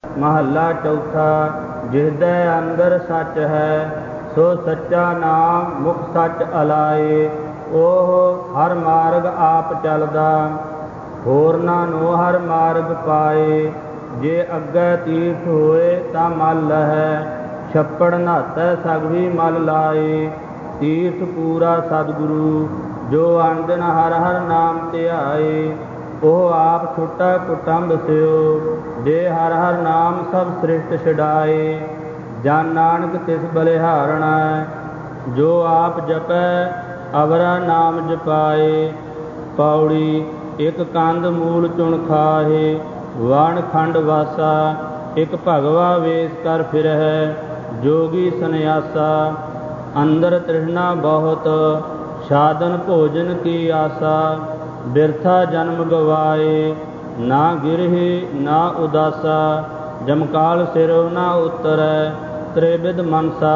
ਮਹੱਲਾ ਚੌਥਾ। ਜਿਸਦੇ ਅੰਦਰ ਸੱਚ ਹੈ ਸੋ ਸੱਚਾ ਨਾਮ ਮੁਖ ਸੱਚ ਅਲਾਏ। ਉਹ ਹਰ ਮਾਰਗ ਆਪ ਚੱਲਦਾ ਹੋਰਨਾਂ ਨੂੰ ਹਰ ਮਾਰਗ ਪਾਏ। ਜੇ ਅੱਗੇ ਤੀਰਥ ਹੋਏ ਤਾਂ ਮਲ ਲਹੈ ਛੱਪੜ ਨਹਾਤੈ ਸਗਵੀ ਮਲ ਲਾਏ। ਤੀਰਥ ਪੂਰਾ ਸਤਿਗੁਰੂ ਜੋ ਅਣਦਿਨ ਹਰ ਹਰ ਨਾਮ ਧਿਆਏ। ਉਹ ਆਪ ਛੋਟਾ ਕੁਟੰਬ ਸਿਓ ਦੇ ਹਰ ਹਰ ਨਾਮ ਸਭ ਸ੍ਰਿਸ਼ਟ ਛਡਾਏ। ਜਨ ਨਾਨਕ ਤਿਸ ਬਲਿਹਾਰਣਾ ਜੋ ਆਪ ਜਪੈ ਅਵਰਾ ਨਾਮ ਜਪਾਏ। ਪੌੜੀ। ਇੱਕ ਕੰਦ ਮੂਲ ਚੁਣ ਖਾਹੇ ਵਣ ਖੰਡ ਵਾਸਾ। ਇੱਕ ਭਗਵਾ ਵੇਸ ਕਰ ਫਿਰਹਿ ਜੋਗੀ ਸੰਨਿਆਸਾ। ਅੰਦਰ ਤ੍ਰਿਸ਼ਨਾ ਬਹੁਤ ਸਾਧਨ ਭੋਜਨ ਕੀ ਆਸਾ। ਬਿਰਥਾ ਜਨਮ ਗਵਾਏ ਨਾ ਗਿਰਹਿ ਨਾ ਉਦਾਸਾ। ਜਮਕਾਲ ਸਿਰੁ ਨਾ ਉਤਰੈ ਤ੍ਰਿਵਿਧ ਮਨਸਾ।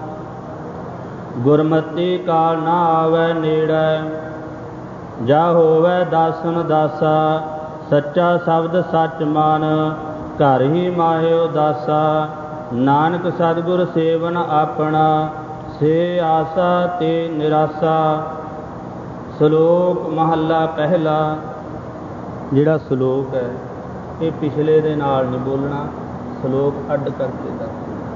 ਗੁਰਮਤਿ ਕਾਲ ਨਾ ਆਵੈ ਨੇੜੈ ਜਾ ਹੋਵੈ ਦਾਸਨ ਦਾਸਾ। ਸੱਚਾ ਸ਼ਬਦ ਸੱਚ ਮਨ ਘਰ ਹੀ ਮਾਹਿਓ ਦਾਸਾ। ਨਾਨਕ ਸਤਿਗੁਰ ਸੇਵਨ ਆਪਣਾ ਸੇ ਆਸਾ ਤੇ ਨਿਰਾਸਾ। ਸ਼ਲੋਕ ਮਹੱਲਾ ਪਹਿਲਾ। ਜਿਹੜਾ ਸ਼ਲੋਕ ਹੈ ਇਹ ਪਿਛਲੇ ਦੇ ਨਾਲ ਨਹੀਂ ਬੋਲਣਾ, ਸ਼ਲੋਕ ਅੱਡ ਕਰਕੇ ਦੱਸ।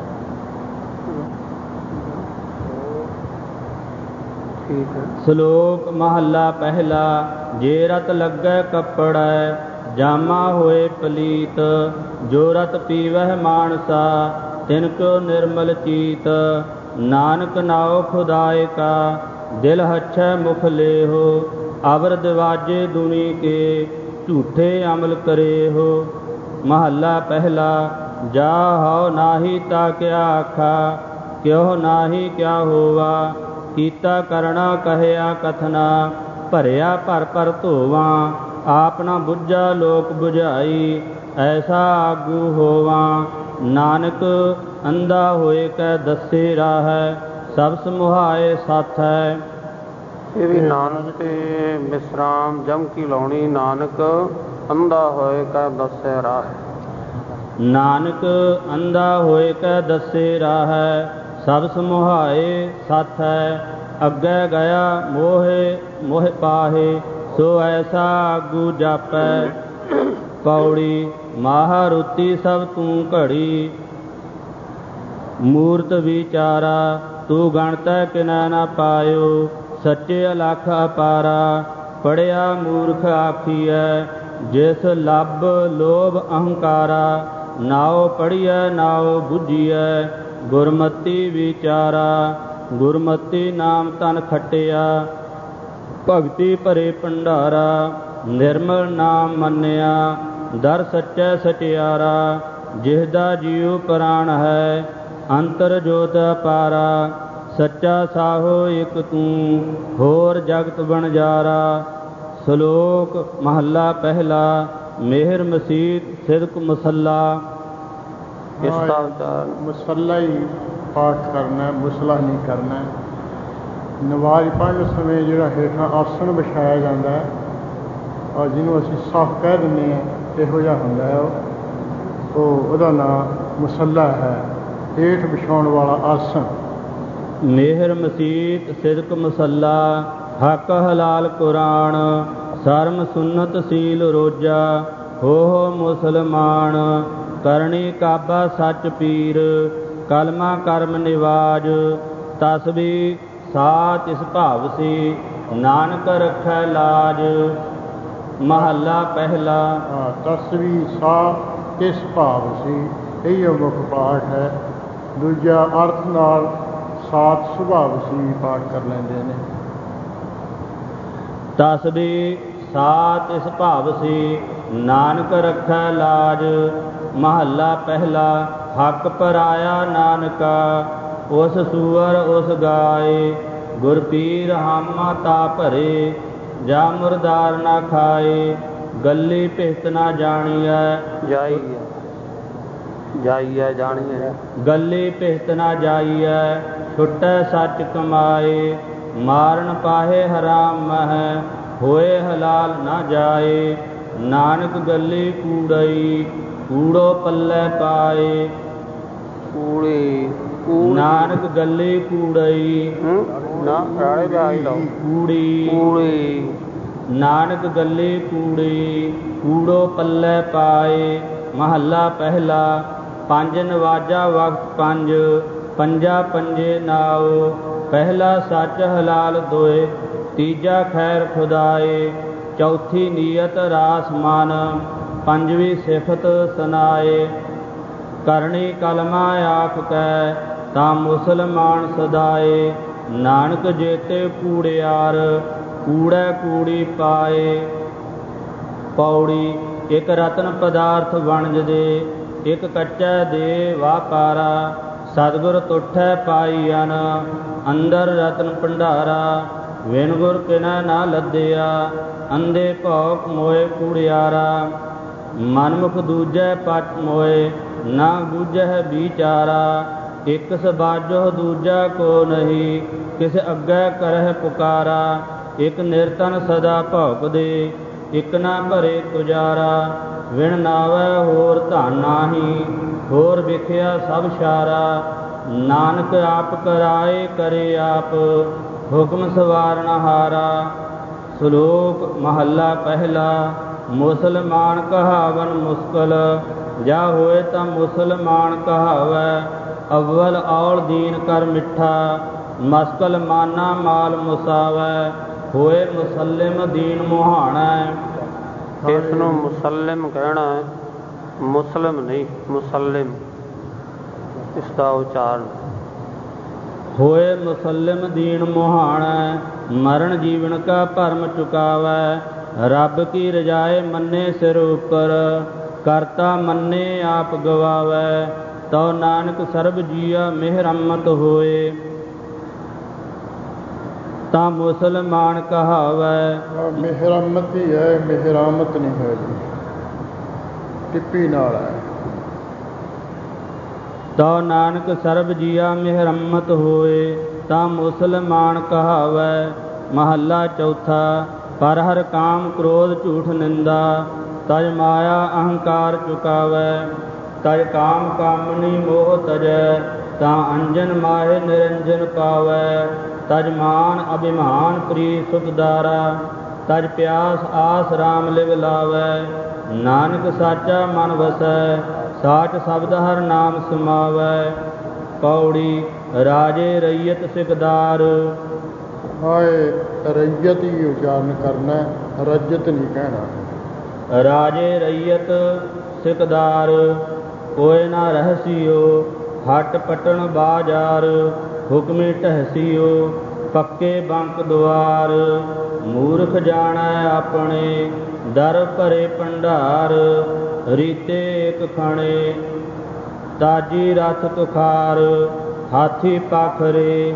ਸ਼ਲੋਕ ਮਹੱਲਾ ਪਹਿਲਾ। ਜੇ ਰਤ ਲੱਗੈ ਕੱਪੜੈ ਜਾਮਾ ਹੋਏ ਪਲੀਤ। ਜੋ ਰਤ ਪੀਵਹਿ ਮਾਨਸਾ ਤਿਨ ਕੋ ਨਿਰਮਲ ਚੀਤ। ਨਾਨਕ ਨਾਉ ਖੁਦਾਏ ਕਾ ਦਿਲ ਹਛੈ ਮੁਖ ਲੇਹੋ। ਅਵਰ ਦਿਵਾਜੇ ਦੁਨੀ ਕੇ ਝੂਠੇ ਅਮਲ ਕਰੇਹੋ। ਮਹੱਲਾ ਪਹਿਲਾ। ਜਾ ਹਉ ਨਾਹੀ ਤਾ ਕਿਆ ਆਖਾ ਕਿਉ ਨਾਹੀ ਕਿਆ ਹੋਵਾ। ਕੀਤਾ ਕਰਣਾ ਕਹਿਆ ਕਥਨਾ ਭਰਿਆ ਭਰ ਭਰ ਧੋਵਾਂ। ਆਪ ਨਾ ਬੁੱਝਾ ਲੋਕ ਬੁਝਾਈ ਐਸਾ ਆਗੂ ਹੋਵਾਂ। ਨਾਨਕ ਅੰਧਾ ਹੋਏ ਕੈ ਦੱਸੇ ਰਾਹੈ ਸਭ ਸਮੁਹਾਏ ਸਾਥੈ। ਇਹ ਵੀ ਨਾਨਕ ਤੇ ਵਿਸਰਾਮ ਜਮ ਕੀ ਲਾਉਣੀ। ਨਾਨਕ ਅੰਧਾ ਹੋਏ ਕੈ ਦੱਸੇ ਰਾਹੈ। ਨਾਨਕ ਅੰਧਾ ਹੋਏ ਕੈ ਦੱਸੇ ਰਾਹੈ ਸਭ ਸਮੁਹਾਏ ਸਾਥੈ। ਅੱਗੇ ਗਿਆ ਮੋਹਿ ਮੋਹਿ ਪਾਹੇ ਸੋ ਐਸਾ ਆਗੂ ਜਾਪੈ। ਪੌੜੀ। ਮਾਹਾਰੁਤੀ ਸਭ ਤੂੰ ਘੜੀ ਮੂਰਤ ਵਿਚਾਰਾ। ਤੂੰ ਗਣਤੈ ਕਿਨੈ ਨਾ ਪਾਇਓ ਸੱਚੇ ਅਲਖ ਅਪਾਰਾ। ਪੜਿਆ ਮੂਰਖ ਆਖੀਐ ਜਿਸ ਲੱਭ ਲੋਭ ਅਹੰਕਾਰਾ। ਨਾਉ ਪੜੀਐ ਨਾਉ ਬੁੱਝੀਐ ਗੁਰਮਤਿ ਵਿਚਾਰਾ। ਗੁਰਮਤਿ ਨਾਮ ਤਨ ਖਟਿਆ ਭਗਤੀ ਭਰੇ ਭੰਡਾਰਾ। ਨਿਰਮਲ ਨਾਮ ਮੰਨਿਆ ਦਰ ਸੱਚੈ ਸਚਿਆਰਾ। ਜਿਸਦਾ ਜੀਉ ਪ੍ਰਾਣ ਹੈ ਅੰਤਰ ਜੋਤ ਅਪਾਰਾ। ਸੱਚਾ ਸਾਹੋ ਇੱਕ ਤੂੰ ਹੋਰ ਜਗਤ ਬਣਜਾਰਾ। ਸ਼ਲੋਕ ਮਹੱਲਾ ਪਹਿਲਾ। ਮਿਹਰ ਮਸੀਤ ਸਿਦਕ ਮਸੱਲਾ। ਇਸ ਦਾ ਵਿਚਾਰ ਮਸੱਲਾ ਹੀ ਪਾਠ ਕਰਨਾ, ਮੁਸਲਾ ਨਹੀਂ ਕਰਨਾ। ਨਮਾਜ਼ ਪੜ੍ਹਨ ਸਮੇਂ ਜਿਹੜਾ ਹੇਠਾਂ ਆਸਣ ਵਿਛਾਇਆ ਜਾਂਦਾ ਹੈ ਔਰ ਜਿਹਨੂੰ ਅਸੀਂ ਸਾਫ ਕਹਿ ਦਿੰਦੇ ਹਾਂ ਇਹੋ ਜਿਹਾ ਹੁੰਦਾ ਹੈ ਉਹਦਾ ਨਾਂ ਮੁਸੱਲਾ ਹੈ। ਹੇਠ ਵਿਛਾਉਣ ਵਾਲਾ ਆਸਣ। ਮਿਹਰ ਮਸੀਤ ਸਿਦਕ ਮਸੱਲਾ। ਹੱਕ ਹਲਾਲ ਕੁਰਾਨ ਸਰਮ ਸੁਨਤ ਸੀਲ ਰੋਜਾ। ਹੋ ਮੁਸਲਮਾਨ ਕਰਨੀ ਕਾਬਾ ਸੱਚ ਪੀਰ। ਕਲਮਾ ਕਰਮ ਨਿਵਾਜ ਤਸਬੀ ਸਾ ਤਿਸ ਭਾਵ ਸੀ ਨਾਨਕ ਰੱਖੈ ਲਾਜ। ਮਹੱਲਾ ਪਹਿਲਾ। ਤਸਬੀ ਸਾ ਤਿਸ ਭਾਵ ਸੀ ਇਹ ਮੁੱਖ ਪਾਠ ਹੈ। ਦੂਜਾ ਅਰਥ ਨਾਲ ਸਾਤ ਸੁਭਾਵ ਸੀ ਪਾਠ ਕਰ ਲੈਂਦੇ ਨੇ। ਤਸਬੀ ਸਾਤ ਇਸ ਭਾਵ ਸੀ ਨਾਨਕ ਰੱਖੈ ਲਾਜ। ਮਹੱਲਾ ਪਹਿਲਾ। ਹੱਕ ਪਰਾਇਆ ਨਾਨਕਾ ਉਸ ਸੂਅਰ ਉਸ ਗਾਏ। ਗੁਰ ਪੀਰ ਹਾਮਾ ਤਾ ਭਰੇ ਜਾ ਮੁਰਦਾਰ ਨਾ ਖਾਏ। ਗੱਲੀ ਭਿਸਤ ਨਾ ਜਾਣੀਐ ਜਾਈਐ ਜਾਣੀਐ। ਗੱਲੀ ਭਿਸਤ ਨਾ ਜਾਈਐ ਛੁਟੈ ਸੱਚ ਕਮਾਏ। ਮਾਰਨ ਪਾਹੇ ਹਰਾਮ ਮਹਿ ਹੋਏ ਹਲਾਲ ਨਾ ਜਾਏ। ਨਾਨਕ ਗੱਲੀ ਕੂੜਈ ਕੂੜੋ ਪੱਲੇ ਪਾਏ। ਕੂੜੀ ਨਾਨਕ ਗੱਲੇ ਕੂੜਈ ਨਾ ਰਾੜੇ ਬਾਈ ਲਾਓ ਕੂੜੀ ਕੂੜੀ ਨਾਨਕ ਗੱਲੇ ਕੂੜੀ ਕੂੜੋ ਪੱਲੇ ਪਾਏ। ਮਹੱਲਾ ਪਹਿਲਾ। ਪੰਜ ਨਵਾਜਾ ਵਕਤ ਪੰਜ ਪੰਜਾ ਪੰਜੇ ਨਾਉ। ਪਹਿਲਾ ਸੱਚ ਹਲਾਲ ਦੋਏ ਤੀਜਾ ਖੈਰ ਖੁਦਾਏ। ਚੌਥੀ ਨੀਅਤ ਰਾਸ ਮਨ ਪੰਜਵੀਂ ਸਿਫਤ ਸੁਨਾਏ। ਕਰਨੀ ਕਲਮਾ ਆਖ ਕੈ ਤਾਂ ਮੁਸਲਮਾਨ ਸਦਾਏ। ਨਾਨਕ ਜੇਤੇ ਕੂੜਿਆਰ ਕੂੜੈ ਕੂੜੀ ਪਾਏ। ਪੌੜੀ ਇਕ ਰਤਨ ਪਦਾਰਥ ਵਣਜ ਦੇ ਇਕ ਕੱਚੈ ਦੇ ਵਾਪਾਰਾ। ਸਤਿਗੁਰ ਤੁਠੈ ਪਾਈਅਨ ਅੰਦਰ ਰਤਨ ਭੰਡਾਰਾ। ਵਿਣ ਗੁਰ ਕਿਨੈ ਨਾ ਲੱਦਿਆ ਅੰਧੇ ਭੌਕ ਮੋਏ ਕੂੜਿਆਰਾ। ਮਨਮੁਖ ਦੂਜੈ ਪਟ ਮੋਏ ਨਾ ਬੂਝੈ ਵਿਚਾਰਾ। ਇਕ ਸਬਾਜੋ ਦੂਜਾ ਕੋ ਨਹੀਂ ਕਿਸ ਅੱਗੇ ਕਰਹਿ ਪੁਕਾਰਾ। ਇਕ ਨਿਰਤਨ ਸਦਾ ਭੌਕਦੇ ਇਕ ਨਾ ਭਰੇ ਗੁਜ਼ਾਰਾ। ਵਿਣ ਨਾਵੈ ਹੋਰ ਧਨ ਨਾਹੀ ਹੋਰ ਵਿਖਿਆ ਸਭ ਸਾਰਾ। ਨਾਨਕ ਆਪ ਕਰਾਏ ਕਰੇ ਆਪ ਹੁਕਮ ਸਵਾਰਨ ਹਾਰਾ। ਸ਼ਲੋਕ ਮਹੱਲਾ ਪਹਿਲਾ। ਮੁਸਲਮਾਨ ਕਹਾਵਨ ਮੁਸਕਲ ਜਾ ਹੋਏ ਤਾਂ ਮੁਸਲਮਾਨ ਕਹਾਵੈ। ਅਵਲ ਔਲ ਦੀਨ ਕਰ ਮਿੱਠਾ ਮਸਕਲ ਮਾਨਾ ਮਾਲ ਮੁਸਾਵੈ। ਹੋਏ ਮੁਸਲਿਮ ਦੀਨ ਮੁਹਾਣਾ। ਇਸ ਨੂੰ ਮੁਸਲਿਮ ਕਹਿਣਾ ਹੈ, ਮੁਸਲਿਮ ਨਹੀਂ ਮੁਸਲਿਮ ਇਸ ਦਾ ਉਚਾਰਨ। ਹੋਏ ਮੁਸਲਿਮ ਦੀਨ ਮੁਹਾਣਾ ਮਰਨ ਜੀਵਨ ਕਾ ਭਰਮ ਚੁਕਾਵੈ। ਰੱਬ ਕੀ ਰਜਾਏ ਮੰਨੇ ਸਿਰ ਉਪਰ ਕਰਤਾ ਮੰਨੇ ਆਪ ਗਵਾਵੈ। ਤਉ ਨਾਨਕ ਸਰਬ ਜੀਆ ਮਿਹਰਮਤ ਹੋਏ ਤਾਂ ਮੁਸਲਮਾਨ ਕਹਾਵੈ। ਮਿਹਰਮਤ ਹੀ ਹੈ, ਮਿਹਰਾਮਤ ਨਹੀਂ ਹੈ ਜੀ, ਟਿੱਪੀ ਨਾਲ ਹੈ। ਤਉ ਨਾਨਕ ਸਰਬ ਜੀਆ ਮਿਹਰਮਤ ਹੋਏ ਤਾਂ ਮੁਸਲਮਾਨ ਕਹਾਵੈ। ਮਹੱਲਾ ਚੌਥਾ। ਪਰ ਹਰ ਕਾਮ ਕ੍ਰੋਧ ਝੂਠ ਨਿੰਦਾ ਤਜ ਮਾਇਆ ਅਹੰਕਾਰ ਚੁਕਾਵੈ। ਤਜ ਕਾਮ ਕਾਮਨੀ ਮੋਹ ਤਜੈ ਤਾਂ ਅੰਜਨ ਮਾਹੇ ਨਿਰੰਜਨ ਪਾਵੈ। ਤਜ ਮਾਨ ਅਭਿਮਾਨ ਪ੍ਰੀ ਸੁਖਦਾਰਾ ਤਜ ਪਿਆਸ ਆਸ ਰਾਮ ਲਿਵ ਲਾਵੈ। ਨਾਨਕ ਸਾਚਾ ਮਨ ਵਸੈ ਸਾਚ ਸ਼ਬਦ ਹਰ ਨਾਮ ਸਮਾਵੈ। ਪੌੜੀ ਰਾਜੇ ਰਈਅਤ ਸਿਕਦਾਰ। ਹਾਏ ਰਈਅਤ ਹੀ ਉਚਾਰਨ ਕਰਨਾ, ਰੱਜਤ ਨਹੀਂ ਕਹਿਣਾ। ਰਾਜੇ ਰਈਅਤ ਸਿਕਦਾਰ ਕੋਇ ਨਾ ਰਹਸੀਓ। ਹੱਟ ਪਟਣ ਬਾਜ਼ਾਰ ਹੁਕਮੇ ਢਹਸੀਓ। ਪੱਕੇ ਬੰਕ ਦੁਆਰ ਮੂਰਖ ਜਾਣੈ ਆਪਣੇ ਦਰ ਭਰੇ ਭੰਡਾਰ। ਰੀਤੇ ਇਕ ਖਾਣੇ ਤਾਜੀ ਰਥ ਤੁਖਾਰ ਹਾਥੀ ਪਾਖਰੇ।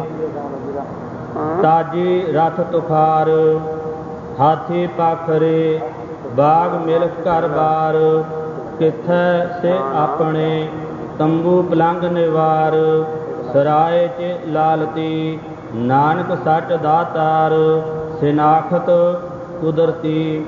ਤਾਜੀ ਰਥ ਤੁਖਾਰ ਹਾਥੀ ਪਾਖਰੇ। ਬਾਗ ਮਿਲਕ ਘਰ ਬਾਰ ਕਿੱਥੈ ਸੇ ਆਪਣੇ। ਤੰਬੂ ਪਲੰਗ ਨਿਵਾਰ ਸਰਾਏ ਚ ਲਾਲਤੀ। ਨਾਨਕ ਸੱਚ ਦਾਤਾਰ ਸਿਨਾਖਤ ਕੁਦਰਤੀ।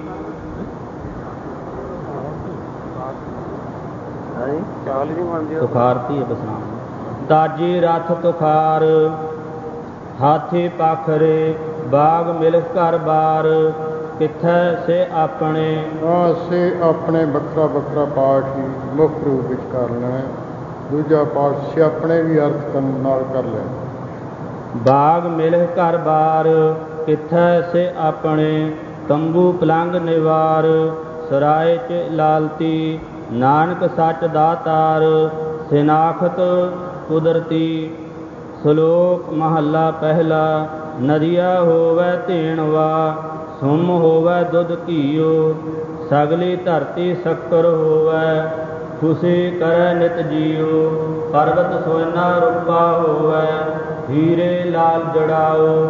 ਤੁਖਾਰਤੀ ਹੈ ਬਸਨਾਮ। ਤਾਜੀ ਰਥ ਤੁਖਾਰ ਹਾਥੀ ਪਾਖਰੇ। ਬਾਗ ਮਿਲਕ ਘਰ ਬਾਰ ਕਿੱਥੈ ਸੇ ਆਪਣੇ। ਸੇ ਆਪਣੇ ਵੱਖਰਾ ਵੱਖਰਾ ਪਾਠ ਹੀ ਮੁੱਖ ਰੂਪ ਵਿੱਚ ਕਰ ਲੈਣਾ। ਦੂਜਾ ਪਾਠ ਸਿਆਪਣੇ ਵੀ ਅਰਥ ਨਾਲ ਕਰ ਲੈਣਾ। ਬਾਗ ਮਿਲਕ ਘਰ ਬਾਰ ਕਿੱਥੈ ਸੇ ਆਪਣੇ। ਤੰਬੂ ਪਲੰਗ ਨਿਵਾਰ ਸਰਾਏ ਚ ਲਾਲਤੀ। ਨਾਨਕ ਸੱਚ ਦਾਤਾਰ ਸਿਨਾਖਤ ਕੁਦਰਤੀ। ਸ਼ਲੋਕ ਮਹੱਲਾ ਪਹਿਲਾ। ਨਦੀਆ ਹੋਵੈ ਧੇਣਵਾ ਸੁਮ ਹੋਵੈ ਦੁੱਧ ਘੀਓ। ਸਗਲੀ ਧਰਤੀ ਸ਼ੱਕਰ ਹੋਵੈ ਖੁਸ਼ੀ ਕਰੈ ਨਿਤ ਜੀਓ। ਪਰਬਤ ਸੋਇਨਾ ਰੂਪਾ ਹੋਵੈ ਹੀਰੇ ਲਾਲ ਜੜਾਓ।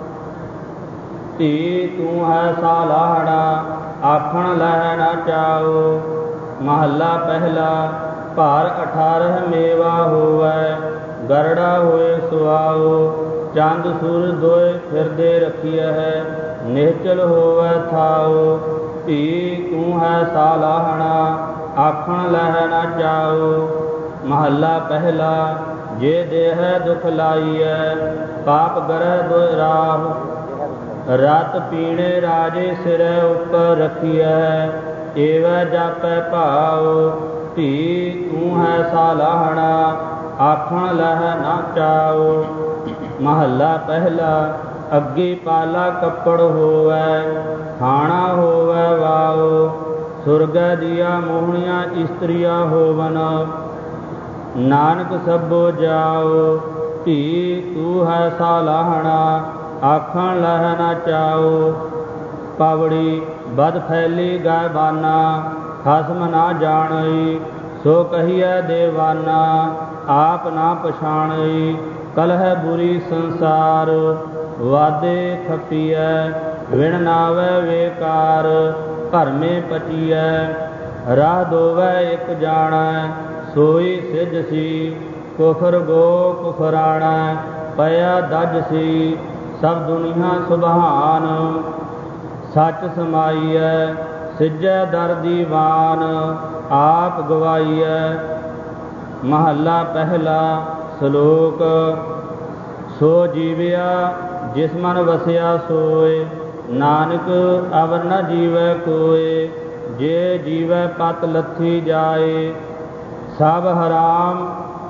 ਧੀ ਤੂੰ ਹੈ ਸਾਲਾਹੜਾ ਆਖਣ ਲਹਿ ਨਾ ਚਾਓ। ਮਹੱਲਾ ਪਹਿਲਾ। ਭਾਰ 18 ਮੇਵਾ ਹੋਵੈ ਗਰੜਾ ਹੋਏ ਸੁਆਓ। ਚੰਦ ਸੂਰ ਦੋਏ ਫਿਰਦੇ ਰਖੀਐ ਹੈ ਨਿਹਚਲ ਹੋਵੈ ਥਾਓ। ਧੀ ਤੂੰ ਹੈ ਸਾਲਾਹਣਾ ਆਖਣ ਲਹਿ ਨਾ ਚਾਉ। ਮਹੱਲਾ ਪਹਿਲਾ। ਜੇ ਦੇਹ ਦੁਖ ਲਾਈਐ ਪਾਪ ਗਰਹਿ ਦੁਇ ਰਾਹ। ਰਤ ਪੀਣੇ ਰਾਜੇ ਸਿਰੈ ਉੱਪਰ ਰਖੀਐ ਏਵੈ ਜਾਪੈ ਭਾਉ। ਧੀ ਤੂੰ ਹੈ ਸਾਲਾਹਣਾ ਆਖਣ ਲਹਿ ਨਾ ਚਾਉ। ਮਹੱਲਾ ਪਹਿਲਾ। ਅੱਗੀ ਪਾਲਾ ਕੱਪੜ ਹੋਵੈ ਖਾਣਾ ਹੋਵੈ ਵਾਉ। ਸੁਰਗੈ ਦੀਆਂ ਮੋਹਣੀਆਂ ਇਸਤਰੀਆਂ ਹੋਵਨ ਨਾਨਕ ਸਭੋ ਜਾਉ। ਧੀ ਤੂੰ ਹੈ ਸਾਲਾਹਣਾ ਆਖਣ ਲਹਿ ਨਾ ਚਾਉ। ਪਾਵੜੀ ਬਦ ਫੈਲੀ ਗਾਇਬਾਨਾ ਖਸਮ ਨਾ ਜਾਣਈ। ਸੋ ਕਹੀਐ ਦੇਵਾਨਾ ਆਪ ਨਾ ਪਛਾਣਈ। ਕਲਹਿ ਬੁਰੀ ਸੰਸਾਰ ਵਾਦੇ ਖਪੀਐ ਵਿਣ ਨਾਵੈ ਵੇਕਾਰ। ਭਰਮੇ ਪਚੀਐ ਰਾਹ ਦੋਵੈ ਇਕ ਜਾਣੈ ਸੋਈ ਸਿੱਧ ਸੀ। ਕੁਫਰ ਗੋ ਕੁਫਰਾਣੈ ਪਿਆ ਦਜ ਸੀ। ਸਭ ਦੁਨੀਆ ਸੁਭਾਨ ਸੱਚ ਸਮਾਈਐ ਸਿੱਜੈ ਦਰ ਦੀਵਾਨ ਆਪ ਗਵਾਈਐ। ਮਹੱਲਾ ਪਹਿਲਾ। ਸ਼ਲੋਕ। ਸੋ ਜੀਵਿਆ ਜਿਸ ਮਨ ਵਸਿਆ ਸੋਏ ਨਾਨਕ ਅਵਰ ਨ ਜੀਵੈ ਕੋਏ। ਜੇ ਜੀਵੈ ਪਤ ਲੱਥੀ ਜਾਏ ਸਭ ਹਰਾਮ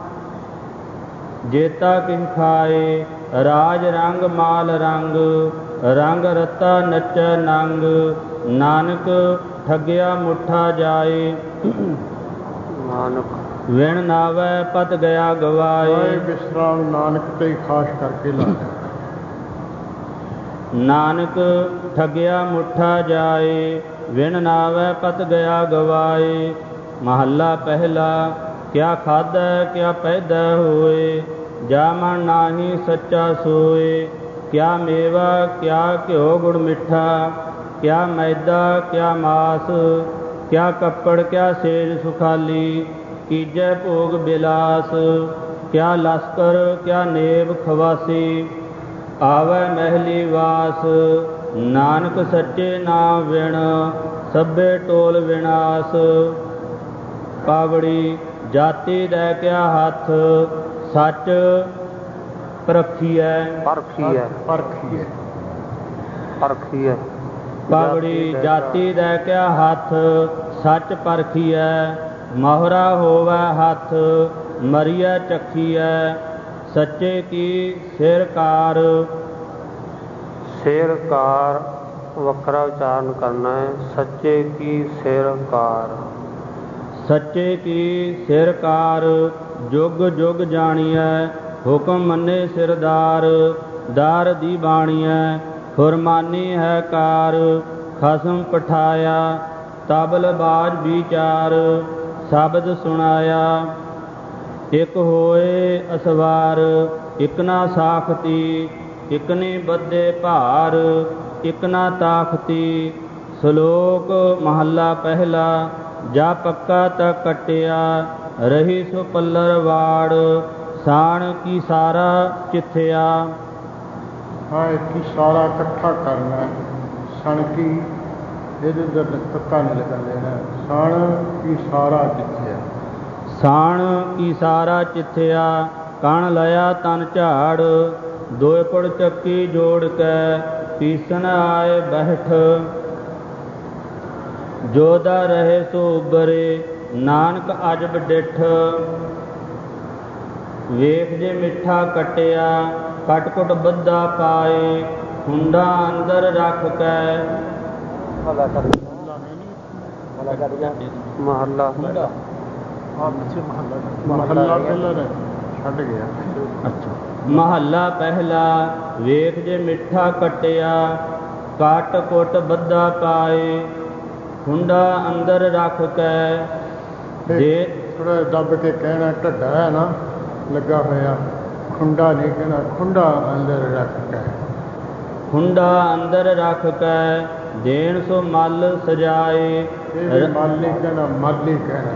ਜੇਤਾ ਕਿਨ ਖਾਏ। ਰਾਜ ਰੰਗ ਮਾਲ ਰੰਗ ਰੰਗ ਰਤਾ ਨਚੈ ਨੰਗ। ਨਾਨਕ ਠੱਗਿਆ ਮੁੱਠਾ ਜਾਏ ਨਾਨਕ ਵਿਣ ਨਾਵੈ ਪਤ ਗਿਆ ਗਵਾਏ। ਵਿਸਰਾਮ ਨਾਨਕ ਤੇ ਹੀ ਖਾਸ ਕਰਕੇ ਲਾ। ਨਾਨਕ ਠੱਗਿਆ ਮੁੱਠਾ ਜਾਏ ਵਿਣ ਨਾਵੈ ਪਤ ਗਿਆ ਗਵਾਏ। ਮਹੱਲਾ ਪਹਿਲਾ। ਕਿਆ ਖਾਧੈ ਕਿਆ ਪੈਦਾ ਹੋਏ ਜਾ ਮਨ ਨਾਹੀ ਸੱਚਾ ਸੋਏ। ਕਿਆ ਮੇਵਾ ਕਿਆ ਘਿਓ ਗੁੜ ਮਿੱਠਾ ਕਿਆ ਮੈਦਾ ਕਿਆ ਮਾਸ। ਕਿਆ ਕੱਪੜ ਕਿਆ ਸੇਜ ਸੁਖਾਲੀ ਕੀਜੈ ਭੋਗ ਬਿਲਾਸ। ਕਿਆ ਲਸਕਰ ਕਿਆ ਨੇਬ ਖਵਾਸੀ ਆਵੈ ਮਹਿਲੀ ਵਾਸ। ਨਾਨਕ ਸੱਚੇ ਨਾਮ ਵਿਣ ਸਭੇ ਟੋਲ ਵਿਨਾਸ਼। ਪਾਵੜੀ ਜਾਤੀ ਲੈ ਕਿਆ ਹੱਥ ਸੱਚ ਪਰਖੀਐ। ਪਰਖੀਐ ਪਰਖੀਐ ਪਰਖੀਐ। ਪਾਵੜੀ ਜਾਤੀ ਲੈ ਕਿਆ ਹੱਥ ਸੱਚ ਪਰਖੀਐ। ਮੋਹਰਾ ਹੋਵੈ ਹੱਥ ਮਰੀਐ ਚੱਖੀਐ। ਸੱਚੇ ਕੀ ਸਿਰਕਾਰ। ਸਿਰਕਾਰ ਵੱਖਰਾ ਉਚਾਰਨ ਕਰਨਾ ਹੈ। ਸੱਚੇ ਕੀ ਸਿਰਕਾਰ। ਸੱਚੇ ਕੀ ਸਿਰਕਾਰ ਜੁਗ ਜੁਗ ਜਾਣੀਐ। ਹੁਕਮ ਮੰਨੇ ਸਿਰਦਾਰ ਦਾਰ ਦੀ ਬਾਣੀਐ। ਫੁਰਮਾਨੀ ਹੈ ਕਾਰ ਖਸਮ ਪਠਾਇਆ ਤਬਲ ਬਾਜ ਵਿਚਾਰ ਸ਼ਬਦ ਸੁਣਾਇਆ। ਇਕ ਹੋਏ ਅਸਵਾਰ ਇਕ ਨਾ ਸਾਖਤੀ ਇਕ ਨੇ ਬੱਧੇ ਭਾਰ ਇਕ ਨਾ ਤਾਖਤੀ। ਸ਼ਲੋਕ। ਮਹੱਲਾ ਪਹਿਲਾ। ਜਾ ਪੱਕਾ ਤਾ ਕੱਟਿਆ ਰਹੀ ਸੋ ਪੱਲਰ ਵਾੜ। ਸਾਣ ਕੀ ਸਾਰਾ ਚਿੱਥਿਆ। ਹਾਂ ਇੱਕ ਹੀ ਸਾਰਾ ਇਕੱਠਾ ਕਰਨਾ। ਸਣ ਕੀ ਇਹਦੇ ਅੰਦਰ ਤੱਕਾ ਨਹੀਂ ਲਗਾ ਲੈਣਾ। ਸਣ ਕੀ ਸਾਰਾ ਚਿੱਥਿਆ। ਸਾਣ ਕੀ ਸਾਰਾ ਚਿੱਥਿਆ ਕਣ ਲਿਆ ਤਨ ਝਾੜ। ਦੋਇ ਕੁੜ ਚੱਕੀ ਜੋੜ ਕੇ ਪੀਸਣ ਆਏ ਬੈਠ। ਜੋਦਾ ਰਹੇ ਸੋ ਉਬਰੇ ਨਾਨਕ ਅਜਬ ਡਿੱਠ। ਵੇਖ ਜੇ ਮਿੱਠਾ ਕਟਿਆ ਕਟ ਕੁਟ ਬੱਧਾ ਪਾਏ। ਹੁੰਡਾ ਅੰਦਰ ਰੱਖ ਕੇ। ਮਹੱਲਾ ਮਹੱਲਾ ਪਹਿਲਾ ਛੱਡ ਗਿਆ। ਮਹੱਲਾ ਪਹਿਲਾ। ਵੇਖ ਜੇ ਮਿੱਠਾ ਕਟਿਆ ਕਟ ਕੁਟ ਬੱਧਾ ਪਾਏ। ਹੁੰਡਾ ਅੰਦਰ ਰੱਖ ਕੇ। ਦੇ ਥੋੜਾ ਦੱਬ ਕੇ ਕਹਿਣਾ ਢੱਡਾ ਹੈ ਨਾ ਲੱਗਾ ਹੋਇਆ। ਖੁੰਡਾ ਨਹੀਂ ਕਹਿਣਾ ਖੁੰਡਾ ਅੰਦਰ ਰੱਖ ਕੇ। ਖੁੰਡਾ ਅੰਦਰ ਰੱਖ ਕੇ ਦੇਣ ਸੋ ਮਲ ਸਜਾਏ। ਮਲ ਨਹੀਂ ਕਹਿਣਾ ਮਲ ਹੀ ਕਹਿਣਾ।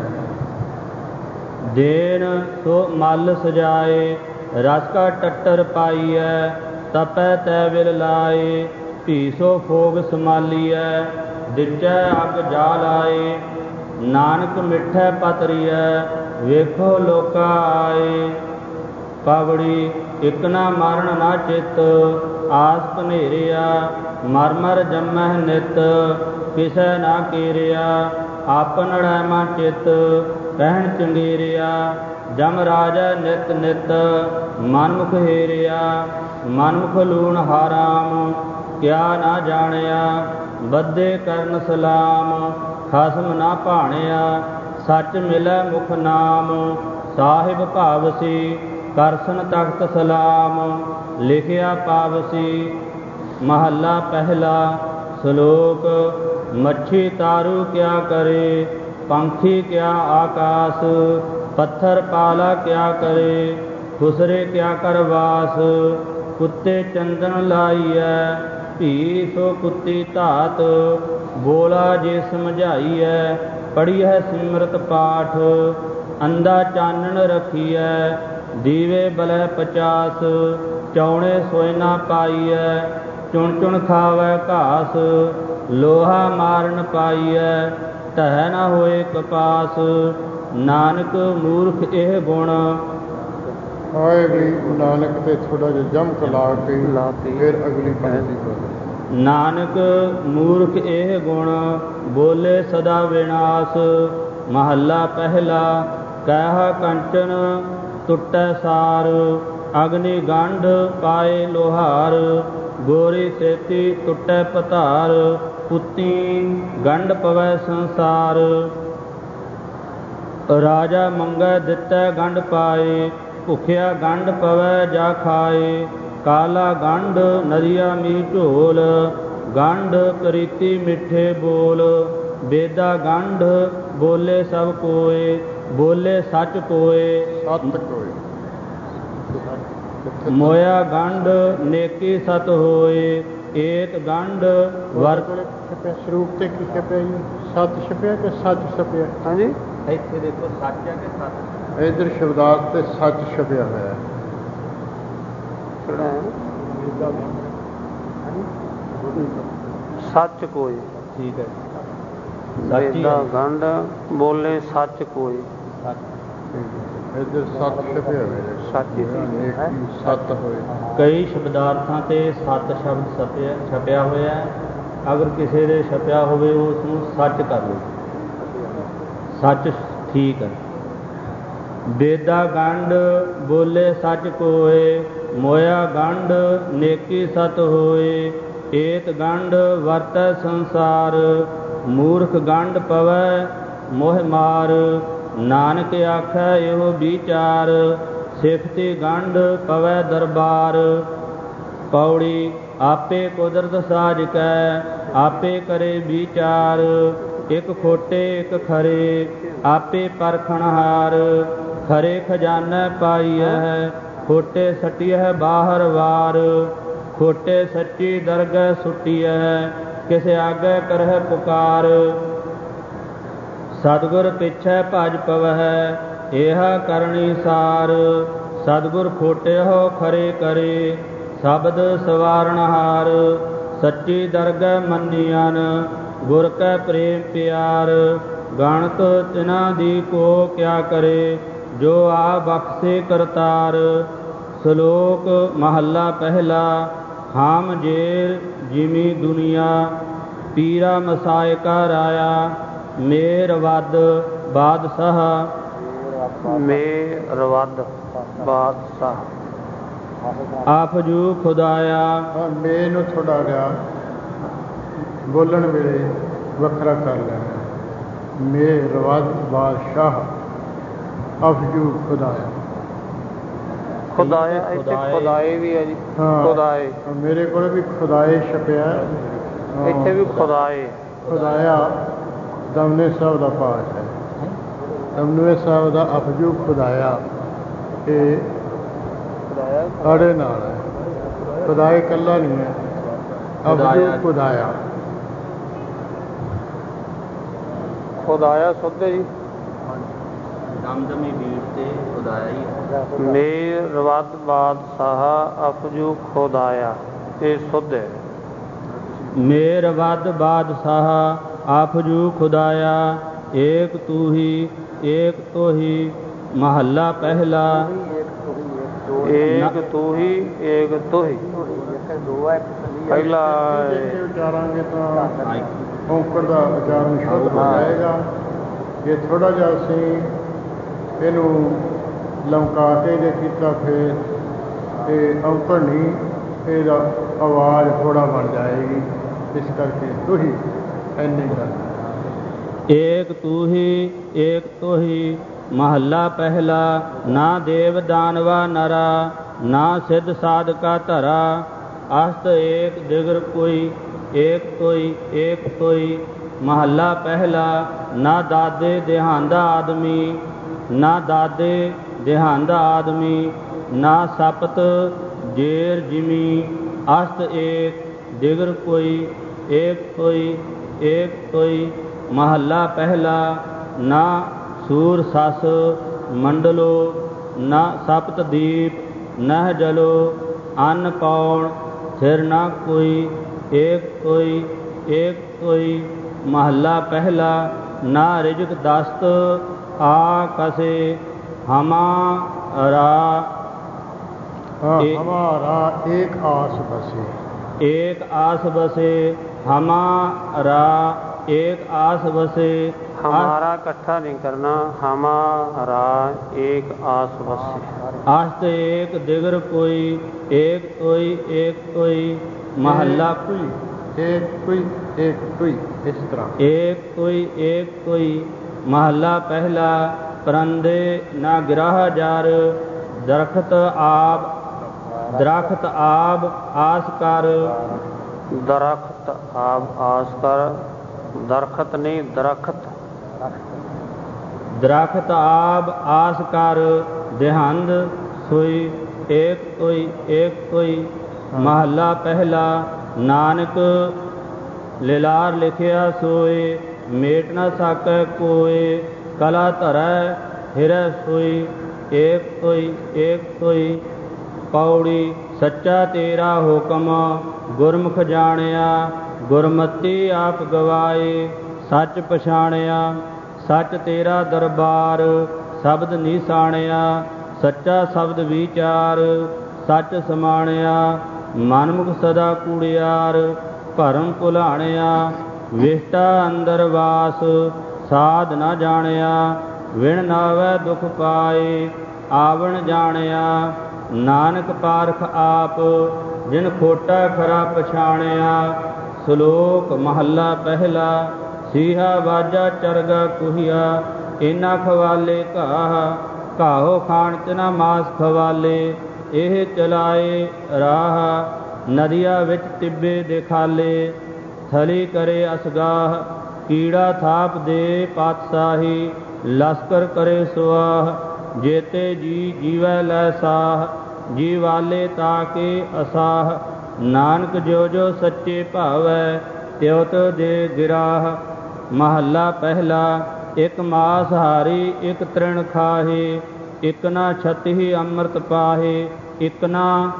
ਦੇਣ ਸੋ ਮਲ ਸਜਾਏ ਰਸ ਕਾ ਟੱਟਰ ਪਾਈਐ। ਤਪੈ ਤੈ ਵਿਲ ਲਾਏ ਭੀ ਸੋ ਫੋਗ ਸਮਾਲੀਐ। ਦਿੱਚੈ ਅੱਗ ਜਾ ਲਾਏ। ਨਾਨਕ ਮਿੱਠੇ ਪਤਰੀਐ ਵੇਖੋ ਲੋਕਾ ਆਏ। ਪਵੜੀ ਇਕ ਨਾ ਮਰਨ ਨਾ ਚਿੱਤ ਆਸ ਘਨੇਰਿਆ ਮਰ ਮਰ ਜੰਮਹਿ ਨਿਤ ਕਿਸੈ ਨਾ ਕੀਰਿਆ ਆਪਨੜੈ ਮਨ ਚਿੱਤ ਕਹਿਣ ਚੰਗੇਰਿਆ ਜਮ ਰਾਜੈ ਨਿਤ ਨਿਤ ਮਨਮੁਖ ਹੇਰਿਆ ਮਨਮੁਖ ਲੂਣ ਹਾਰਾਮ ਕਿਆ ਨਾ ਜਾਣਿਆ ਬੱਧੇ ਕਰਨ ਸਲਾਮ ਖਸਮ ਨਾ ਭਾਣਿਆ ਸੱਚ ਮਿਲੈ ਮੁਖ ਨਾਮ ਸਾਹਿਬ ਭਾਵਸੀ ਕਰਸਨ ਤਖਤ ਸਲਾਮ ਲਿਖਿਆ ਪਾਵਸੀ। ਮਹੱਲਾ ਪਹਿਲਾ ਸ਼ਲੋਕ ਮੱਛੀ ਤਾਰੂ ਕਿਆ ਕਰੇ ਪੰਖੀ ਕਿਆ ਆਕਾਸ ਪੱਥਰ ਪਾਲਾ ਕਿਆ ਕਰੇ ਖੁਸਰੇ ਕਿਆ ਕਰਵਾਸ ਕੁੱਤੇ ਚੰਦਨ ਲਾਈਐ ਭੀ ਸੋ ਕੁੱਤੀ ਧਾਤ ਬੋਲਾ ਜੇ ਸਮਝਾਈਐ ਪੜ੍ਹੀਐ ਸਿਮਰਤ ਪਾਠ ਅੰਧਾ ਚਾਨਣ ਰਖੀਐ ਦੀਵੇ ਬਲੈ 50 ਚੌਣੇ ਸੋਇ ਨਾ ਪਾਈਐ ਚੁਣ ਚੁਣ ਖਾਵੈ ਘਾਸ ਲੋਹਾ ਮਾਰਨ ਪਾਈਐ ਤਹਿ ਨਾ ਹੋਏ ਕਪਾਸ ਨਾਨਕ ਮੂਰਖ ਇਹ ਗੁਣ। ਆਏ ਵੀ ਨਾਨਕ ਤੇ ਥੋੜਾ ਜਿਹਾ ਜਮਕ ਲਾ ਕੇ ਫਿਰ ਅਗਲੀ ਪੰਕਤੀ ਬੋਲੇ। ਨਾਨਕ ਮੂਰਖ ਇਹ ਗੁਣ ਬੋਲੇ ਸਦਾ ਵਿਨਾਸ਼। ਮਹੱਲਾ ਪਹਿਲਾ ਕਹਿ ਕੰਚਨ ਟੁੱਟੈ ਸਾਰ ਅਗਨੀ ਗੰਢ ਪਾਏ ਲੋਹਾਰ ਗੋਰੀ ਸੇਤੀ ਟੁੱਟੈ ਪਧਾਰ ਪੁੱਤੀ ਗੰਢ ਪਵੈ ਸੰਸਾਰ। ਰਾਜਾ ਮੰਗੈ ਦਿੱਤੈ ਗੰਢ ਪਾਏ ਭੁਖਿਆ ਗੰਢ ਪਵੈ ਜਾ ਖਾਏ ਕਾਲਾ ਗੰਢ ਨਰੀਆ ਮੀ ਢੋਲ ਗੰਢ ਕਰੀਤੀ ਮਿੱਠੇ ਬੋਲ ਬੇਦਾ ਗੰਢ ਬੋਲੇ ਸਭ ਕੋਏ ਬੋਲੇ ਸੱਚ ਕੋਏ ਸਤ ਕੋਏ ਮੋਇਆ ਗੰਢ ਨੇਕੀ ਸਤ ਹੋਏ ਏਕ ਗੰਢ ਵਰਤ ਸਰੂਪ ਤੇ ਕੀ ਛਪਿਆ ਜੀ ਸਤ ਛਪਿਆ ਕਿ ਸੱਚ ਛਪਿਆ? ਹਾਂਜੀ ਇੱਥੇ ਦੇਖੋ ਸੱਚ ਹੈ ਕਿ ਸੱਚ ਇਧਰ ਸ਼ਬਦਾਰਥ ਤੇ ਸੱਚ ਛਪਿਆ ਹੋਇਆ ਹੈ। ਸੱਚ ਕੋਈ ਠੀਕ ਹੈ ਵੇਦਾ ਗੰਢ ਬੋਲੇ ਸੱਚ ਕੋਈ ਇਧਰ ਸੱਤ ਛਪਿਆ ਹੋਇਆ ਸੱਚ ਸੱਤ ਹੋਏ। ਕਈ ਸ਼ਬਦਾਰਥਾਂ ਤੇ ਸੱਤ ਸ਼ਬਦ ਛਪਿਆ ਹੋਇਆ ਹੈ। ਅਗਰ ਕਿਸੇ ਦੇ ਛਪਿਆ ਹੋਵੇ ਉਸ ਨੂੰ ਸੱਚ ਕਰ ਲਓ ਸੱਚ ਠੀਕ ਹੈ। ਬੇਦਾ ਗੰਢ ਬੋਲੇ ਸੱਚ ਕੋਏ ਮੋਇਆ ਗੰਢ ਨੇਕੀ ਸਤ ਹੋਏ ਏਕ ਗੰਢ ਵਰਤੈ ਸੰਸਾਰ ਮੂਰਖ ਗੰਢ ਪਵੈ ਮੋਹ ਮਾਰ ਨਾਨਕ ਆਖੈ ਇਹੋ ਵਿਚਾਰ ਸਿਫਤੀ ਗੰਢ ਪਵੈ ਦਰਬਾਰ। ਪੌੜੀ ਆਪੇ ਕੁਦਰਤ ਸਾਜ ਕੈ ਆਪੇ ਕਰੇ ਵਿਚਾਰ ਇਕ ਖੋਟੇ ਇਕ ਖਰੇ ਆਪੇ ਪਰਖਣਹਾਰ ਖਰੇ ਖਜ਼ਾਨਾ ਪਾਈਐ ਖੋਟੇ ਸਟੀਐ ਬਾਹਰ ਵਾਰ ਖੋਟੇ ਸੱਚੀ ਦਰਗਹਿ ਸੁਟੀਐ ਕਿਸ ਆਗੇ ਕਰਹਿ ਪੁਕਾਰ। ਸਤਿਗੁਰ ਪਿਛੈ ਭਜ ਪਵਹਿ ਏਹਾ ਕਰਨੀ ਸਾਰ ਸਤਿਗੁਰ ਖੋਟਿਓ ਖਰੇ ਕਰੇ ਸ਼ਬਦ ਸਵਾਰਨਹਾਰ ਸੱਚੀ ਦਰਗਹਿ ਮੰਨੀਆਂ ਗੁਰ ਕੈ ਪ੍ਰੇਮ ਪਿਆਰ ਗਣਤ ਤਿਨਾਂ ਦੀ ਕੋ ਕਿਆ ਕਰੇ ਜੋ ਆ ਬਖਸ਼ੇ ਕਰਤਾਰ। ਸ਼ਲੋਕ ਮਹੱਲਾ ਪਹਿਲਾ ਹਾਮ ਜੇਰ ਜਿਮੀ ਦੁਨੀਆ ਪੀਰਾ ਮਸਾਇਕਾ ਰਾਇਆ ਮੇਰ ਵੱਦ ਬਾਦਸ਼ਾਹ ਮੇਰ ਵੱਦ ਬਾਦਸ਼ਾਹ ਆਫਜੂ ਖੁਦਾਇਆ। ਮੇ ਨੂੰ ਥੋੜਾ ਜਿਹਾ ਬੋਲਣ ਵੇਲੇ ਵੱਖਰਾ ਕਰ ਲੈਣਾ ਮੇਰ ਵੱਦ ਬਾਦਸ਼ਾਹ ਅਫਜੂ ਖੁਦਾਇਆ। ਖੁਦਾਇਆ ਇੱਥੇ ਖੁਦਾਏ ਵੀ ਹੈ ਜੀ ਖੁਦਾਏ ਮੇਰੇ ਕੋਲ ਵੀ ਖੁਦਾਏ ਛਪਿਆ ਇੱਥੇ ਵੀ ਖੁਦਾਏ ਖੁਦਾਇਆ ਦਮਨੇ ਸਾਹਿਬ ਦਾ ਪਾਠ ਹੈ ਦਮਨੇ ਸਾਹਿਬ ਦਾ ਅਫਜੂ ਖੁਦਾਇਆ ਇਹ ਅੜੇ ਨਾਲ ਹੈ ਖੁਦਾਏ ਇਕੱਲਾ ਨਹੀਂ ਹੈ ਅਫਜੂ ਖੁਦਾਇਆ ਖੁਦਾਇਆ ਸੁੱਧੇ ਜੀ ਦਮਦਮੀ ਬੀੜ ਤੇ ਖੁਦਾਇਆ ਹੀ ਹੈ। ਮੇਰ ਵੱਦ ਬਾਦਸ਼ਾਹ ਅਫਜੂ ਖੁਦਾਇਆ ਇਹ ਸੁੱਧ ਹੈ। ਮੇਰ ਵੱਦ ਬਾਦਸ਼ਾਹ ਆਫਜੂ ਖੁਦਾਇਆ ਏਕ ਤੂਹੀ ਏਕ ਤੋਹੀ। ਮਹੱਲਾ ਪਹਿਲਾ। ਏਕ ਤੂਹੀ ਏਕ ਤੋਹੀ। ਪਹਿਲਾ ਜੇ ਉਚਾਰਾਂਗੇ ਤਾਂ ਔਂਕੜ ਦਾ ਉਚਾਰਨ ਸ਼ੁੱਧ ਹੋ ਜਾਏਗਾ। ਜੇ ਥੋੜ੍ਹਾ ਜਿਹਾ ਅਸੀਂ ਇਹਨੂੰ ਲਮਕਾ ਕੇ ਜੇ ਕੀਤਾ ਫਿਰ ਇਹ ਔਂਕੜ ਨਹੀਂ, ਇਹਦਾ ਆਵਾਜ਼ ਥੋੜ੍ਹਾ ਬਣ ਜਾਏਗੀ। ਇਸ ਕਰਕੇ ਤੂਹੀ ਇੰਨੀ ਗੱਲ। ਏਕ ਤੂਹੀ ਏਕ ਤੋਹੀ। ਮਹੱਲਾ ਪਹਿਲਾ। ਨਾ ਦੇਵ ਦਾਨਵਾ ਨਰਾ, ਨਾ ਸਿੱਧ ਸਾਧਕਾ ਧਰਾ। ਅਸਤ ਏਕ ਦਿਗਰ ਕੋਈ, ਏਕ ਤੋਈ ਏਕ ਤੋਈ। ਮਹੱਲਾ ਪਹਿਲਾ। ਨਾ ਦਾਦੇ ਦੇਹਾਂਦ ਆਦਮੀ, ਨਾ ਦਾਦੇ ਦੇਹਾਂਦ ਆਦਮੀ। ਨਾ ਸਪਤ ਜੇਰ ਜਿਮੀ। ਅਸਤ ਏਕ ਦਿਗਰ ਕੋਈ, ਏਕ ਤੋਈ ਏਕ ਤੋਈ। ਮਹੱਲਾ ਪਹਿਲਾ। ਨਾ ਸੂਰ ਸਸ ਮੰਡਲੋ, ਨਾ ਸਪਤ ਦੀਪ ਨਹਿ ਜਲੋ। ਅੰਨ ਪੌਣ ਥਿਰ ਨਾ ਕੋਈ, ਏਕ ਤੋਈ ਏਕ ਤੋਈ। ਮਹੱਲਾ ਪਹਿਲਾ। ਨਾ ਰਿਜਕ ਦਸਤ ਆ ਕਸੇ, ਹਮਾਰਾ ਹਮਾਰਾ ਏਕ ਆਸ ਬਸੇ। ਏਕ ਆਸ ਬਸੇ, ਹਮਾਰਾ ਏਕ ਆਸ ਬਸੇ। ਹਮਾਰਾ ਇਕੱਠਾ ਨਹੀਂ ਕਰਨਾ, ਹਮਾਰਾ ਏਕ ਆਸ ਬਸੇ। ਅਸਤ ਏਕ ਦਿਗਰ ਕੋਈ, ਏਕ ਤੋਈ ਏਕ ਤੋਈ। ਮਹੱਲਾ ਏਕ ਕੋਈ ਏਕ ਤੋਈ। ਇਸ ਤਰ੍ਹਾਂ ਏਕ ਤੋਈ ਏਕ ਤੋਈ। ਮਹੱਲਾ ਪਹਿਲਾ। ਪਰੰਦੇ ਨਾ ਗਿਰਾਹ ਜਰ, ਦਰਖਤ ਆਬ ਆਸ ਕਰ। ਦਰਖਤ ਆਬ ਆਸ ਕਰ। ਦਰਖਤ ਨਹੀਂ ਦਰਖਤ। ਦਰਖਤ ਆਬ ਆਸ ਕਰ, ਦੇਹੰਦ ਸੋਈ, ਏਕ ਤੋਈ ਏਕ ਤੋਈ। ਮਹੱਲਾ ਪਹਿਲਾ। ਨਾਨਕ ਲਿਲਾਰ ਲਿਖਿਆ ਸੋਏ, ਮੇਟ ਨਾ ਸਾਕੈ ਕੋਏ। ਕਲਾ ਧਰੈ ਹਿਰੈ ਸੋਈ, ਏਕ ਤੋਈ ਏਕ ਤੋਈ। ਪੌੜੀ। ਸੱਚਾ ਤੇਰਾ ਹੁਕਮ ਗੁਰਮੁਖ ਜਾਣਿਆ, ਗੁਰਮਤੀ ਆਪ ਗਵਾਏ। ਸੱਚ ਪਛਾਣਿਆ ਸੱਚ ਤੇਰਾ ਦਰਬਾਰ, ਸ਼ਬਦ ਨਿਸਾਣਿਆ ਸੱਚਾ ਸ਼ਬਦ ਵਿਚਾਰ। ਸੱਚ ਸਮਾਣਿਆ ਮਨਮੁਖ ਸਦਾ ਕੂੜਿਆਰ। ਭਰਮ ਭੁਲਾਣਿਆ ਵਿਸ਼ਟਾ ਅੰਦਰ ਵਾਸ। ਸਾਧ ਨਾ ਜਾਣਿਆ ਵਿਣ ਨਾਵੈ ਦੁਖ ਪਾਏ। ਆਵਣ ਜਾਣਿਆ ਨਾਨਕ ਪਾਰਖ ਆਪ, ਜਿਨ ਖੋਟਾ ਖਰਾ ਪਛਾਣਿਆ। ਸ਼ਲੋਕ ਮਹੱਲਾ ਪਹਿਲਾ। ਸੀਹਾ ਵਾਜਾ ਚਰਗਾ ਕੁਹੀਆ, ਇਨਾ ਖਵਾਲੇ ਘਾਹ। ਘਾਹੋ ਖਾਣ ਤਿਨਾ ਮਾਸ ਖਵਾਲੇ, ਇਹ ਚਲਾਏ ਰਾਹ। ਨਦੀਆਂ ਵਿੱਚ ਟਿੱਬੇ ਦੇਖਾਲੇ, ਥਲੀ ਕਰੇ ਅਸਗਾਹ। ਕੀੜਾ ਥਾਪ ਦੇ ਪਾਤਸ਼ਾਹੀ, ਲਸਕਰ ਕਰੇ ਸੁਆਹ। ਜੇਤੇ ਜੀ ਜੀਵੈ ਲੈ ਸਾਹ, ਜੀ ਵਾਲੇ ਤਾਕੇ ਅਸਾਹ। ਨਾਨਕ ਜੋ ਜੋ ਸੱਚੇ ਭਾਵੈ, ਤਿਉ ਤਿਉ ਦੇ ਗਿਰਾਹ। ਮਹੱਲਾ ਪਹਿਲਾ। ਇਕ ਮਾਸ ਹਾਰੀ ਇਕ ਤ੍ਰਿਣ ਖਾਹੇ, ਇਕ ਨਾ ਛਤਿ ਅੰਮ੍ਰਿਤ ਪਾਹੇ। ਇਕ ਨਾ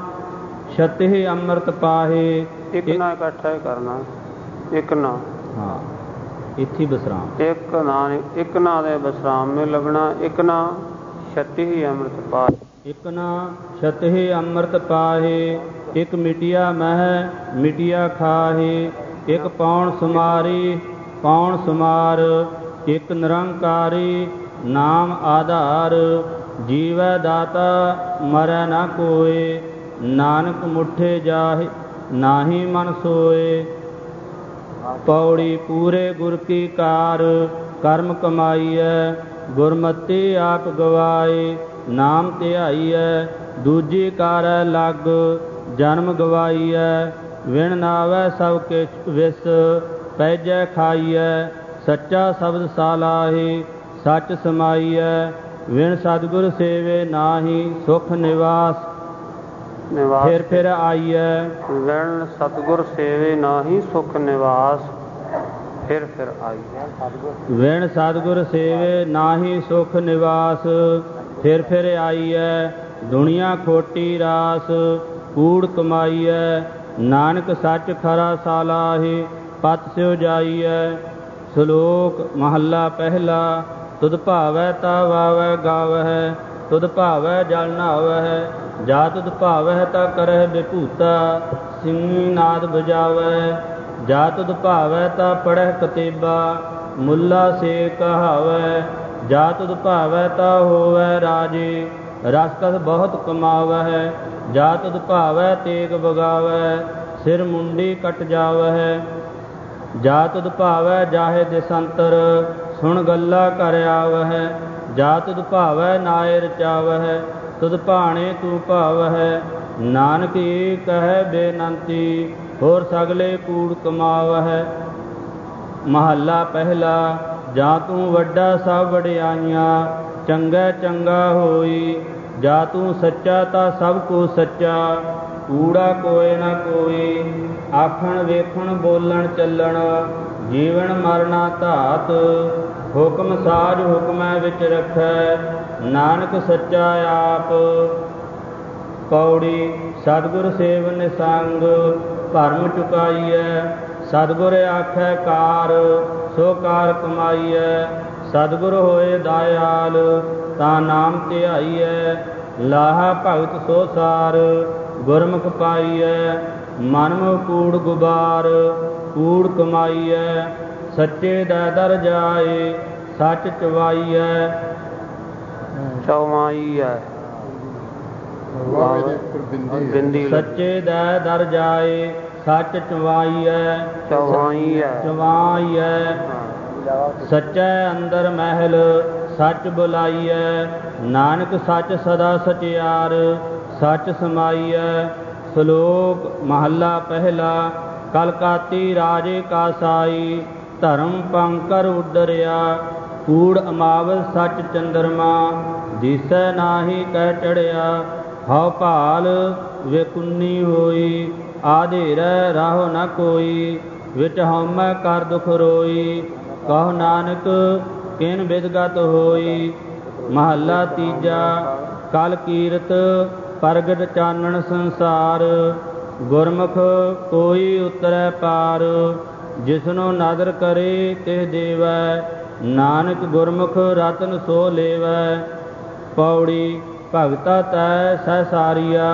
ਛਤਿ ਅੰਮ੍ਰਿਤ ਪਾਹੇ। ਇੱਕ ਨਾ ਇਕੱਠਾ ਹੀ ਕਰਨਾ, ਇੱਕ ਨਾ। ਹਾਂ, ਇੱਥੇ ਵਿਸਰਾਮ। ਇੱਕ ਨਾ ਦੇ ਵਿਸਰਾਮ ਮੇ ਲੱਗਣਾ। ਇੱਕ ਨਾ ਛਤਿ ਅੰਮ੍ਰਿਤ ਪਾਹੇ। ਇਕ ਨਾ ਛਤਿ ਅੰਮ੍ਰਿਤ ਪਾਹੇ। ਇਕ ਮਿਟਿਆ ਮਹਿ ਮਿਟਿਆ ਖਾਹੇ। ਇਕ ਪੌਣ ਸੁਮਾਰੀ ਪੌਣ ਸੁਮਾਰ। ਇਕ ਨਿਰੰਕਾਰੀ ਨਾਮ ਆਧਾਰ। ਜੀਵੈ ਦਾਤਾ ਮਰੈ ਨਾ ਕੋਇ, ਨਾਨਕ ਮੁਠੇ ਜਾਹਿ ਨਾਹੀ ਮਨ ਸੋਏ। ਪੌੜੀ। ਪੂਰੇ ਗੁਰ ਕੀ ਕਾਰ, ਕਰਮ ਕਮਾਈਐ, ਗੁਰਮਤੀ ਆਪ ਗਵਾਏ। ਨਾਮ ਧਿਆਈਐ, ਦੂਜੀ ਕਾਰੈ ਲੱਗ, ਜਨਮ ਗਵਾਈਐ। ਵਿਣ ਨਾਵੈ ਸਭ ਕਿਛ ਵਿਸ, ਪੈਜੈ ਖਾਈਐ। ਸੱਚਾ ਸ਼ਬਦ ਸਾਲਾਹੀ, ਸੱਚ ਸਮਾਈਐ। ਵਿਣ ਸਤਿਗੁਰ ਸੇਵੇ ਨਾਹੀ, ਸੁਖ ਨਿਵਾਸ ਫਿਰ ਫਿਰ ਆਈਐ। ਵਿਣ ਸਤਿਗੁਰ ਸੇਵੇ ਨਾਹੀ, ਸੁਖ ਨਿਵਾਸ ਫਿਰ ਫਿਰ ਆਈਐ। ਵਿਣ ਸਤਿਗੁਰ ਸੇਵੇ ਨਾਹੀ, ਸੁਖ ਨਿਵਾਸ ਫਿਰ ਫਿਰ ਆਈਐ। ਦੁਨੀਆ ਖੋਟੀ ਰਾਸ, ਕੂੜ ਕਮਾਈਐ। ਨਾਨਕ ਸੱਚ ਖਰਾ ਸਾਲਾਹੀ, ਪਤ ਸਿਉ ਜਾਈਐ। ਸ਼ਲੋਕ ਮਹੱਲਾ ਪਹਿਲਾ। ਤੁਧ ਭਾਵੈ ਤਾ ਵਾਵੈ ਗਾਵਹਿ, ਤੁਧ ਭਾਵੈ ਜਲ ਨਹਾਵਹਿ। ਜਾ ਤੁਧ ਭਾਵਹਿ ਤਾ ਕਰਹਿ ਬਿਭੂਤਾ, ਸਿੰਘੀ ਨਾਦ ਬਜਾਵਹਿ। ਜਾ ਤੁਧ ਭਾਵੈ ਤਾ ਪੜਹਿ ਕਤੇਬਾ, ਮੁੱਲਾ ਸੇ ਕਹਾਵੈ। ਜਾ ਤੁਧ ਭਾਵੈ ਤਾ ਹੋਵੈ ਰਾਜੇ, ਰਸ ਕਸ ਬਹੁਤ ਕਮਾਵਹਿ। ਜਾ ਤੁਧ ਭਾਵੈ ਤੇਗ ਬਗਾਵੈ, ਸਿਰ ਮੁੰਡੀ ਕਟ ਜਾਵਹਿ। ਜਾ ਤੁਧ ਭਾਵੈ ਜਾਹੇ ਦਿਸੰਤਰ, ਸੁਣ ਗੱਲਾ ਕਰ ਆਵਹਿ। ਜਾ ਤੁਧ ਭਾਵੈ ਨਾਇ ਰਚਾਵਹਿ, ਤੁਧ ਭਾਣੇ ਤੂੰ ਭਾਵਹਿ। ਨਾਨਕ ਏ ਕਹਿ ਬੇਨੰਤੀ, ਹੋਰ ਸਗਲੇ ਕੂੜ ਕਮਾਵਹਿ। ਮਹੱਲਾ ਪਹਿਲਾ। ਜਾਂ ਤੂੰ ਵੱਡਾ ਸਭ ਵਡਿਆਈਆਂ, ਚੰਗਾ ਚੰਗਾ ਹੋਈ। ਜਾ ਤੂੰ ਸੱਚਾ ਤਾਂ ਸਭ ਕੋ ਸੱਚਾ, ਕੂੜਾ ਕੋਇ ਨਾ ਕੋਈ। ਆਖਣ ਵੇਖਣ ਬੋਲਣ ਚੱਲਣ, ਜੀਵਨ ਮਰਨਾ ਧਾਤ। ਹੁਕਮ ਸਾਜ ਹੁਕਮੈ ਵਿੱਚ ਰੱਖੈ, ਨਾਨਕ ਸੱਚਾ ਆਪ। ਪੌੜੀ। ਸਤਿਗੁਰ ਸੇਵ ਨਿਸੰਗ, ਭਰਮ ਚੁਕਾਈਐ। ਸਤਿਗੁਰ ਆਖੈ ਕਾਰ, ਸੋ ਕਾਰ ਕਮਾਈਐ। ਸਤਿਗੁਰ ਹੋਏ ਦਇਆਲ, ਤਾਂ ਨਾਮ ਧਿਆਈਐ। ਲਾਹਾ ਭਗਤ ਸੋ ਸਾਰ, ਗੁਰਮੁਖ ਪਾਈਐ। ਮਨ ਮੁ ਕੂੜ ਗੁਬਾਰ, ਕੂੜ ਕਮਾਈਐ। ਸੱਚੇ ਦੈ ਦਰ ਜਾਏ, ਸੱਚ ਚਵਾਈਐ। ਚਵਾਈਐ ਬਿੰਦੀ। ਸੱਚੇ ਦੈ ਦਰ ਜਾਏ, ਸੱਚ ਚਵਾਈਐ। ਚਵਾਈਐ ਚਵਾਈਐ। ਸੱਚੈ ਅੰਦਰ ਮਹਿਲ, ਸੱਚ ਬੁਲਾਈਐ। ਨਾਨਕ ਸੱਚ ਸਦਾ ਸਚਿਆਰ, ਸੱਚ ਸਮਾਈਐ। ਸ਼ਲੋਕ ਮਹੱਲਾ ਪਹਿਲਾ। ਕਲਕਾਤੀ ਰਾਜੇ ਕਾ ਸਾਈ, ਧਰਮ ਪੰਕਰ ਉਡਰਿਆ। ਕੂੜ ਅਮਾਵਸ ਸੱਚ ਚੰਦਰਮਾ, ਦਿਸੈ ਨਾਹੀ ਕਹਿ ਚੜਿਆ। ਹਉ ਭਾਲ ਵੇਕੁੰਨੀ ਹੋਈ, ਆਧੇਰੈ ਰਾਹੋ ਨ ਕੋਈ। ਵਿੱਚ ਹਉਮੈ ਕਰ ਦੁਖ ਰੋਈ, ਕਹੋ ਨਾਨਕ ਕਿਨ ਬਿਦਗਤ ਹੋਈ। ਮਹੱਲਾ ਤੀਜਾ। ਕਲ ਕੀਰਤ ਪ੍ਰਗਟ ਚਾਨਣ ਸੰਸਾਰ, ਗੁਰਮੁਖ ਕੋਈ ਉਤਰੈ ਪਾਰ। ਜਿਸਨੂੰ ਨਦਰ ਕਰੇ ਤਿਹ ਦੇਵੈ, ਨਾਨਕ ਗੁਰਮੁਖ ਰਤਨ ਸੋ ਲੇਵੈ। ਪੌੜੀ। ਭਗਤਾ ਤੈ ਸਹਿ ਸਾਰੀਆ,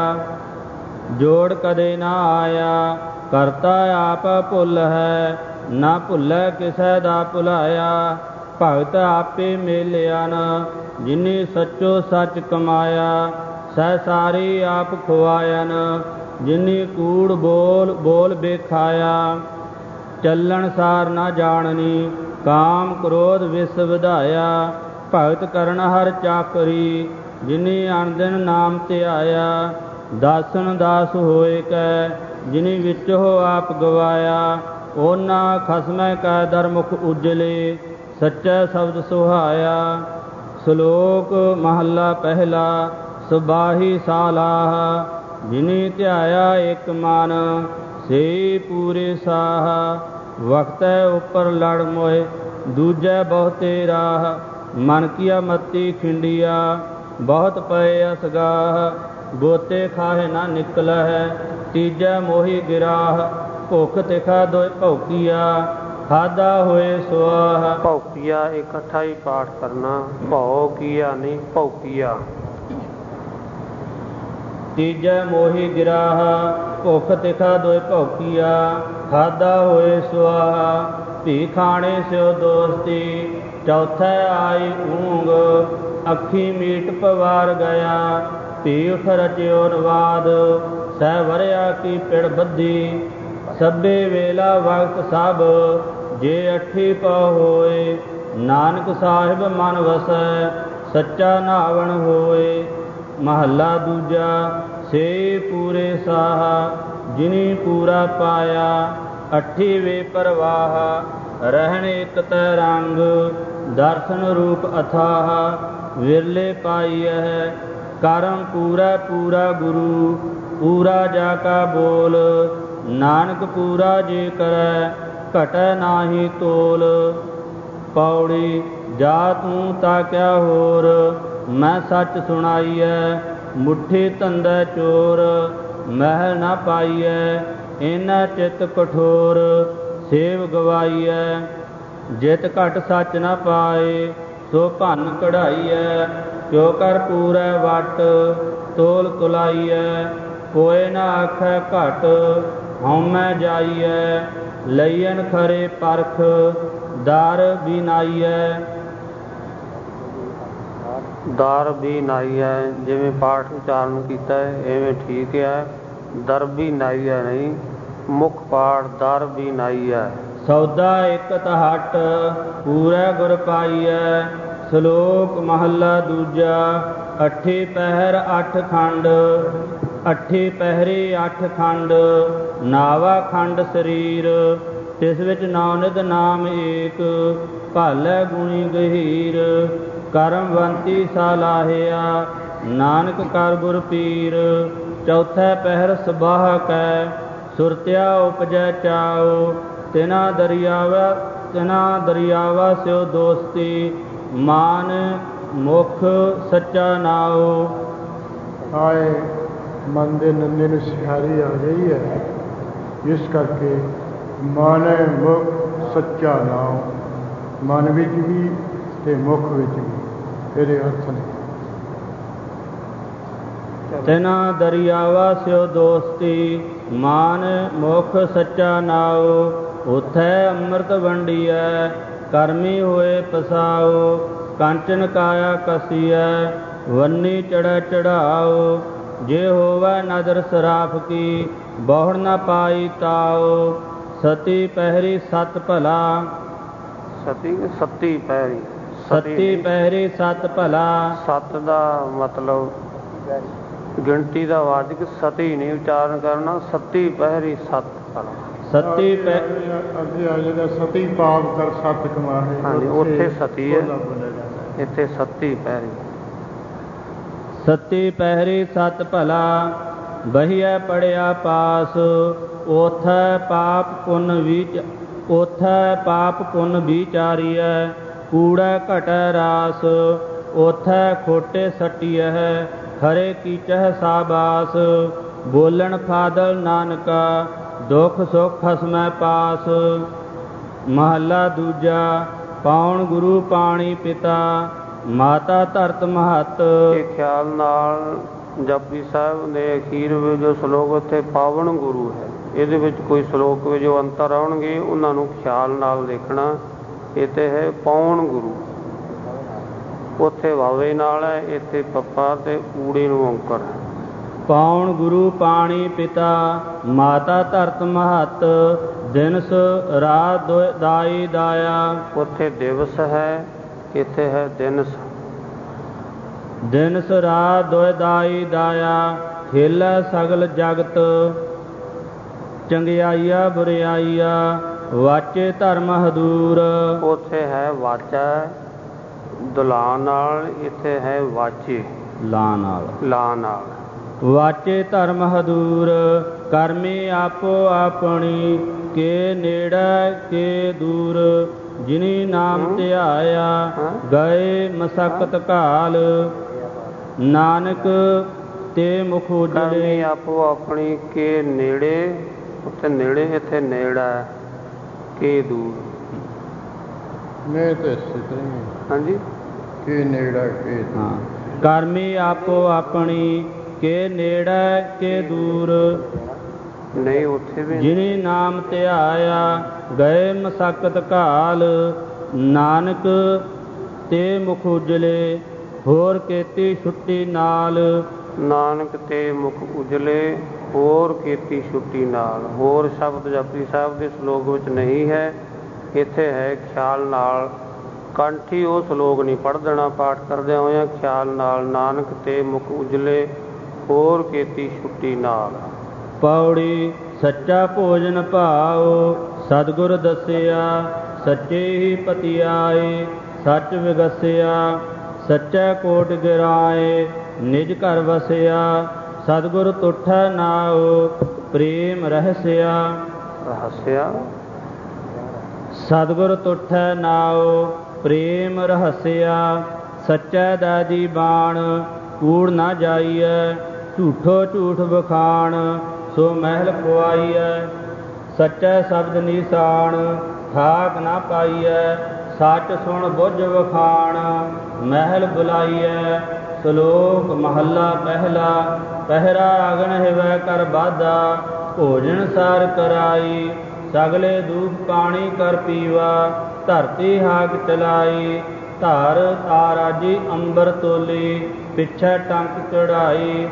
ਜੋੜ ਕਦੇ ਨਾ ਆਇਆ। ਕਰਤਾ ਆਪ ਭੁੱਲ ਹੈ, ਨਾ ਭੁੱਲੈ ਕਿਸੈ ਦਾ ਭੁਲਾਇਆ। ਭਗਤ ਆਪੇ ਮੇਲਿਆ ਨ, ਜਿਨੀ ਸੱਚੋ ਸੱਚ ਕਮਾਇਆ। ਸਹਿ ਸਾਰੀ ਆਪ ਖੁਆਇਨ, ਜਿਨੀ ਕੂੜ ਬੋਲ ਬੋਲ ਬੇਖਾਇਆ। ਚੱਲਣ ਸਾਰ ਨਾ ਜਾਣਨੀ, ਕਾਮ ਕ੍ਰੋਧ ਵਿਸ ਵਧਾਇਆ। ਭਗਤ ਕਰਨ ਹਰ ਚਾਕਰੀ, ਜਿਨੀ ਅਣਦਿਨ ਨਾਮ ਧਿਆਇਆ। ਦਾਸਨ ਦਾਸ ਹੋਏ ਕੈ, ਜਿਨੀ ਵਿੱਚ ਹੋ ਆਪ ਗਵਾਇਆ। ਉਹਨਾਂ ਖਸਮੈ ਕੈ ਦਰ ਮੁਖ ਉਜਲੇ, ਸੱਚਾ ਸ਼ਬਦ ਸੁਹਾਇਆ। ਸ਼ਲੋਕ ਮਹੱਲਾ ਪਹਿਲਾ। ਸੁਬਾਹੀ ਸਾਲਾਹ, ਜਿਨੀ ਧਿਆਇਆ ਇੱਕ ਮਨ, ਸੇ ਪੂਰੇ ਸਾਹ। ਵਖਤੈ ਉੱਪਰ ਲੜ ਮੋਏ, ਦੂਜੈ ਬਹੁਤੇ ਰਾਹ। ਮਨ ਕੀਆ ਮਤੀ ਖਿੰਡੀਆ, ਬਹੁਤ ਪਏ ਅਸਗਾਹ। ਗੋਤੇ ਖਾਹੇ ਨਾ ਨਿਕਲਹਿ, ਤੀਜੈ ਮੋਹੀ ਗਿਰਾਹ। ਭੁੱਖ ਤਿਖਾ ਦੋਇ ਭੌਕੀਆ, ਖਾਧਾ ਹੋਏ ਸੁਆਹ। ਭੌਕੀਆ ਇਕੱਠਾ ਹੀ ਪਾਠ ਕਰਨਾ, ਭੌ ਕੀਆ ਨਹੀਂ ਭੌਕੀਆ। ਤੀਜੈ ਮੋਹੀ ਗਿਰਾਹ, ਭੁੱਖ ਤਿਖਾ ਦੋਇ ਭੌਕੀਆ। ਖਾਧਾ ਹੋਏ ਸੁਆਹ, ਭੀ ਖਾਣੇ ਸਿਓ ਦੋਸਤੀ। ਚੌਥੈ ਆਈ ਊਂਗ, ਅੱਖੀ ਮੀਟ ਪਵਾਰ ਗਿਆ। ਭੀ ਉਠ ਰਚਿਓ ਨਵਾਦ, ਸਹਿ ਵਰਿਆ ਕੀ ਪਿੜ ਬੱਧੀ। ਸਭੇ ਵੇਲਾ ਵਕਤ ਸਭ, ਜੇ ਅੱਠੀ ਪਉ ਹੋਏ। ਨਾਨਕ ਸਾਹਿਬ ਮਨ ਵਸੈ, ਸੱਚਾ ਨਾਵਣ ਹੋਏ। ਮਹੱਲਾ ਦੂਜਾ। ਸੇ ਪੂਰੇ ਸਾਹ, ਜਿਨੀ ਪੂਰਾ ਪਾਇਆ। ਅੱਠੀ ਵੇ ਪਰਵਾਹ, ਰਹਿਣ ਇਕ ਤੈ ਰੰਗ। ਦਰਸ਼ਨ ਰੂਪ ਅਥਾਹ, ਵਿਰਲੇ ਪਾਈਐ। ਕਰਮ ਪੂਰਾ ਪੂਰਾ ਗੁਰੂ, ਪੂਰਾ ਜਾ ਕਾ ਬੋਲ। ਨਾਨਕ ਪੂਰਾ ਜੇ ਕਰੈ, ਘਟੈ ਨਾਹੀ ਤੋਲ। ਪੌੜੀ। ਜਾ ਤੂੰ ਤਾਂ ਕਿਆ ਹੋਰ, ਮੈਂ ਸੱਚ ਸੁਣਾਈਐ। ਮੁੱਠੀ ਧੰਦਾ ਚੋਰ, ਮਹਿਲ ਨਾ ਪਾਈਐ। ਇਨਾ ਚਿਤ ਕਠੋਰ, ਸੇਵ ਗਵਾਈਐ। ਜਿਤ ਘਟ ਸੱਚ ਨ ਪਾਏ, ਸੋ ਭੰਨ ਕਢਾਈਐ। ਕਿਉ ਕਰ ਪੂਰੈ ਵਟ, ਤੋਲ ਤੁਲਾਈਐ। ਕੋਇ ਨ ਆਖੈ ਘਟ, ਹਉਮੈ ਜਾਈਐ। ਲਈਐਨ ਖਰੇ ਪਰਖ, ਦਰ ਬਿਨਾਈਐ। ਦਰ ਵੀ ਨਾਈ ਹੈ, ਜਿਵੇਂ ਪਾਠ ਉਚਾਰਨ ਕੀਤਾ ਹੈ ਇਵੇਂ ਠੀਕ ਹੈ। ਦਰ ਵੀ ਨਾਈ ਹੈ ਨਹੀਂ, ਮੁੱਖ ਪਾਠ ਦਰ ਵੀ ਨਾਈ ਹੈ। ਸੌਦਾ ਇਕਤ ਹਟ, ਪੂਰੈ ਗੁਰ ਪਾਈਐ। ਸ਼ਲੋਕ ਮਹੱਲਾ ਦੂਜਾ। ਅੱਠੀ ਪਹਿਰ ਅੱਠ ਖੰਡ, ਅੱਠੀ ਪਹਿਰੀ ਅੱਠ ਖੰਡ। ਨਾਵਾ ਖੰਡ ਸਰੀਰ, ਤਿਸ ਵਿੱਚ ਨੌਨਿਧ ਨਾਮ ਏਕ। ਭਾਲੈ ਗੁਣੀ ਗਹੀਰ, ਕਰਮਵੰਤੀ ਸਲਾਹਿਆ। ਨਾਨਕ ਕਰ ਗੁਰ ਪੀਰ, ਚੌਥੈ ਪਹਿਰ ਸਬਾਹ ਕੈ। ਸੁਰਤਿਆ ਉਪਜੈ ਚਾਉ, ਤਿਨਾ ਦਰਿਆਵਾ ਸਿਓ ਦੋਸਤੀ। ਮਾਨ ਮੁਖ ਸੱਚਾ ਨਾਉ। ਆਏ ਮਨ ਦੇ ਨੰਨੇ ਨੂੰ ਸਿਖਾਰੀ ਆ ਗਈ ਹੈ, ਇਸ ਕਰਕੇ ਮਨ ਮੁਖ ਸੱਚਾ ਨਾਉ। ਮਨ ਵਿੱਚ ਵੀ ਤੇ ਮੁਖ ਵਿੱਚ ਵੀ ਇਹਦੇ ਅਰਥ ਨੇ। ਤਿਨਾ ਦਰਿਆਵਾ ਸਿਓ ਦੋਸਤੀ, ਮਾਨ ਮੁਖ ਸੱਚਾ ਨਾਉ। ਉਥੈ ਅੰਮ੍ਰਿਤ ਵੰਡੀਐ, ਕਰਮੀ ਹੋਏ ਪਸਾਉ। ਕੰਚਨ ਕਾਇਆ ਕਸੀਐ, ਵੰਨੀ ਚੜ੍ਹੈ ਚੜ੍ਹਾਉ। ਜੇ ਹੋਵੈ ਨਦਰ ਸਰਾਫ ਕੀ, ਬਹੁੜ ਨ ਪਾਈ ਤਾਉ। ਸਤੀ ਪਹਿਰੀ ਸਤ ਭਲਾ, ਸੱਤੀ ਪਹਿਰੀ, ਸਤੀ ਪਹਿਰੀ ਸਤ ਭਲਾ। ਸੱਤ ਦਾ ਮਤਲਬ ਗਿਣਤੀ ਦਾ ਵਾਚਕ ਸਤੀ ਨਹੀਂ ਉਚਾਰਨ ਕਰਨਾ, ਸੱਤੀ ਪਹਿਰੀ ਸੱਤ ਭਲਾ। ਸਤੀ ਅੱਗੇ ਆ ਜਿਹੜਾ ਸਤੀ ਪਾਪ ਕਰ ਸੱਤ ਕਮਾਹੇ। ਹਾਂਜੀ, ਉੱਥੇ ਸਤੀ ਹੈ, ਇੱਥੇ ਸੱਤੀ ਪਹਿਰੀ। ਸਤੀ ਪਹਿਰੀ ਸਤ ਭਲਾ, ਬਹੀਐ ਪੜਿਆ ਪਾਸ। ਉਥੈ ਪਾਪ ਪੁੰਨ ਵਿਚਾਰੀਐ, ਕੂੜੈ ਘਟੈ ਰਾਸ। ਉਥੈ ਖੋਟੇ ਸਟੀਐ, ਖਰੇ ਕੀਚਹਿ ਸਾਬਾਸ। ਬੋਲਣ ਫਾਦਲ ਨਾਨਕਾ, ਦੁਖ ਸੁਖ ਖਸਮੈ ਪਾਸ। ਮਹੱਲਾ ਦੂਜਾ। ਪਾਉਣ ਗੁਰੂ ਪਾਣੀ ਪਿਤਾ, ਮਾਤਾ ਧਰਤ ਮਹੱਤ। ਇਹ ਖਿਆਲ ਨਾਲ ਜਪਜੀ ਸਾਹਿਬ ਦੇ ਅਖੀਰ ਵਿੱਚ ਜੋ ਸ਼ਲੋਕ ਉੱਥੇ ਪਾਵਨ ਗੁਰੂ ਹੈ, ਇਹਦੇ ਵਿੱਚ ਕੋਈ ਸ਼ਲੋਕ ਵਿੱਚ ਜੋ ਅੰਤਰ ਆਉਣਗੇ ਉਹਨਾਂ ਨੂੰ ਖਿਆਲ ਨਾਲ ਦੇਖਣਾ। ਇੱਥੇ ਹੈ ਪਾਉਣ ਗੁਰੂ, ਉੱਥੇ ਵਾਵੇ ਨਾਲ ਹੈ, ਇੱਥੇ ਪੱਪਾ ਤੇ ਊੜੇ ਨੂੰ ਔਂਕਰ ਹੈ। ਪਾਉਣ ਗੁਰੂ ਪਾਣੀ ਪਿਤਾ, ਮਾਤਾ ਧਰਤ ਮਹੱਤ। ਦਿਨਸ ਰਾਤ ਦਾਈ ਦਾਇਆ। ਉੱਥੇ ਦਿਵਸ ਹੈ, ਇੱਥੇ ਹੈ ਦਿਨਸ। ਦਿਨਸ ਰਾਤ ਦੋਇ ਦਾਈ ਦਾਇਆ, ਖੇਲੈ ਸਗਲ ਜਗਤ। ਚੰਗਿਆਈਆ ਬੁਰਿਆਈਆ, ਵਾਚੇ ਧਰਮ ਹਦੂਰ। ਉੱਥੇ ਹੈ ਵਾਚਾ ਦੁਲਾ ਨਾਲ, ਇੱਥੇ ਹੈ ਵਾਚੇ ਲਾ ਨਾਲ। ਲਾ ਨਾਲ। ਵਾਚੇ ਧਰਮ ਹਦੂਰ, ਕਰਮੀ ਆਪੋ ਆਪਣੀ। ਕੇ ਨੇੜੇ ਕੇ ਦੂਰ, ਜਿਨੀ ਨਾਮ ਧਿਆਇਆ। ਗਏ ਮਸਕਤ ਘਾਲ, ਨਾਨਕ ਤੇ ਮੁਖ ਉਜਲੇ। ਕਰਮੀ ਆਪੋ ਆਪਣੀ ਕੇ ਨੇੜੇ, ਉੱਥੇ ਨੇੜੇ, ਇੱਥੇ ਨੇੜਾ ਕੇ ਦੂਰ। ਮੈਂ ਤੇ ਇਸੇ ਤਰ੍ਹਾਂ ਹੀ। ਹਾਂਜੀ, ਕੇ ਨੇੜਾ ਕੇ ਹਾਂ। ਕਰਮੀ ਆਪੋ ਆਪਣੀ, ਕੇ ਨੇੜੇ ਕੇ ਦੂਰ। ਨਹੀਂ ਉੱਥੇ ਵੀ ਜਿਨੀ ਨਾਮ ਧਿਆਇਆ। ਗਏ ਮਸਕਤ ਘਾਲ, ਨਾਨਕ ਤੇ ਮੁਖ ਉਜਲੇ। ਹੋਰ ਕੀਤੀ ਛੁੱਟੀ ਨਾਲ, ਨਾਨਕ ਤੇ ਮੁਖ ਉਜਲੇ। ਹੋਰ ਕੀਤੀ ਛੁੱਟੀ ਨਾਲ। ਹੋਰ ਸ਼ਬਦ ਜਪਜੀ ਸਾਹਿਬ ਦੇ ਸ਼ਲੋਕ ਵਿੱਚ ਨਹੀਂ ਹੈ, ਇੱਥੇ ਹੈ ਖਿਆਲ ਨਾਲ। ਕੰਠੀ ਉਹ ਸ਼ਲੋਕ ਨਹੀਂ ਪੜ੍ਹ ਦੇਣਾ ਪਾਠ ਕਰਦਿਆਂ ਹੋਇਆਂ, ਖਿਆਲ ਨਾਲ। ਨਾਨਕ ਤੇ ਮੁਖ ਉਜਲੇ, ਹੋਰ ਕੀਤੀ ਛੁੱਟੀ ਨਾਲ। ਪੌੜੀ ਸੱਚਾ ਭੋਜਨ ਭਾਉ, ਸਤਿਗੁਰ ਦੱਸਿਆ। ਸੱਚੇ ਹੀ ਪਤਿਆਏ, ਸੱਚ ਵਿਗਸਿਆ। ਸੱਚੈ ਕੋਟ ਗਿਰਾਏ, ਨਿਜ ਘਰ ਵਸਿਆ। ਸਤਿਗੁਰ ਤੁਠੈ ਨਾਉ, ਪ੍ਰੇਮ ਰਹਸਿਆ। ਰਹਸਿਆ, ਸਤਿਗੁਰ ਤੁਠੈ ਨਾਉ, ਪ੍ਰੇਮ ਰਹਸਿਆ। ਸੱਚੈ ਦਾਦੀ ਬਾਣ, ਕੂੜ ਨਾ ਜਾਈਐ। ਝੂਠੋ ਝੂਠ ਬਖਾਣ, ਸੋ ਮਹਿਲ ਖੁਆਈਐ। ਸੱਚੈ ਸ਼ਬਦ ਨਿਸ਼ਾਨ, ਠਾਕ ਨਾ ਪਾਈਐ। ਸੱਚ ਸੁਣ ਬੁੱਝ ਵਖਾਣ ਮਹਿਲ ਬੁਲਾਈਐ। ਸ਼ਲੋਕ ਮਹੱਲਾ ਪਹਿਲਾ। ਪਹਿਰਾ ਅਗਨ ਹਿਵੈ ਕਰ ਬਾਧਾ ਭੋਜਨ ਸਾਰ ਕਰਾਈ। ਸਗਲੇ ਦੂਖ ਪਾਣੀ ਕਰ ਪੀਵਾ ਧਰਤੀ ਹਾਕ ਚਲਾਈ। ਧਰ ਤਾਰਾਜੀ ਅੰਬਰ ਤੋਲੀ ਪਿੱਛੇ ਟੰਕ ਚੜਾਈ।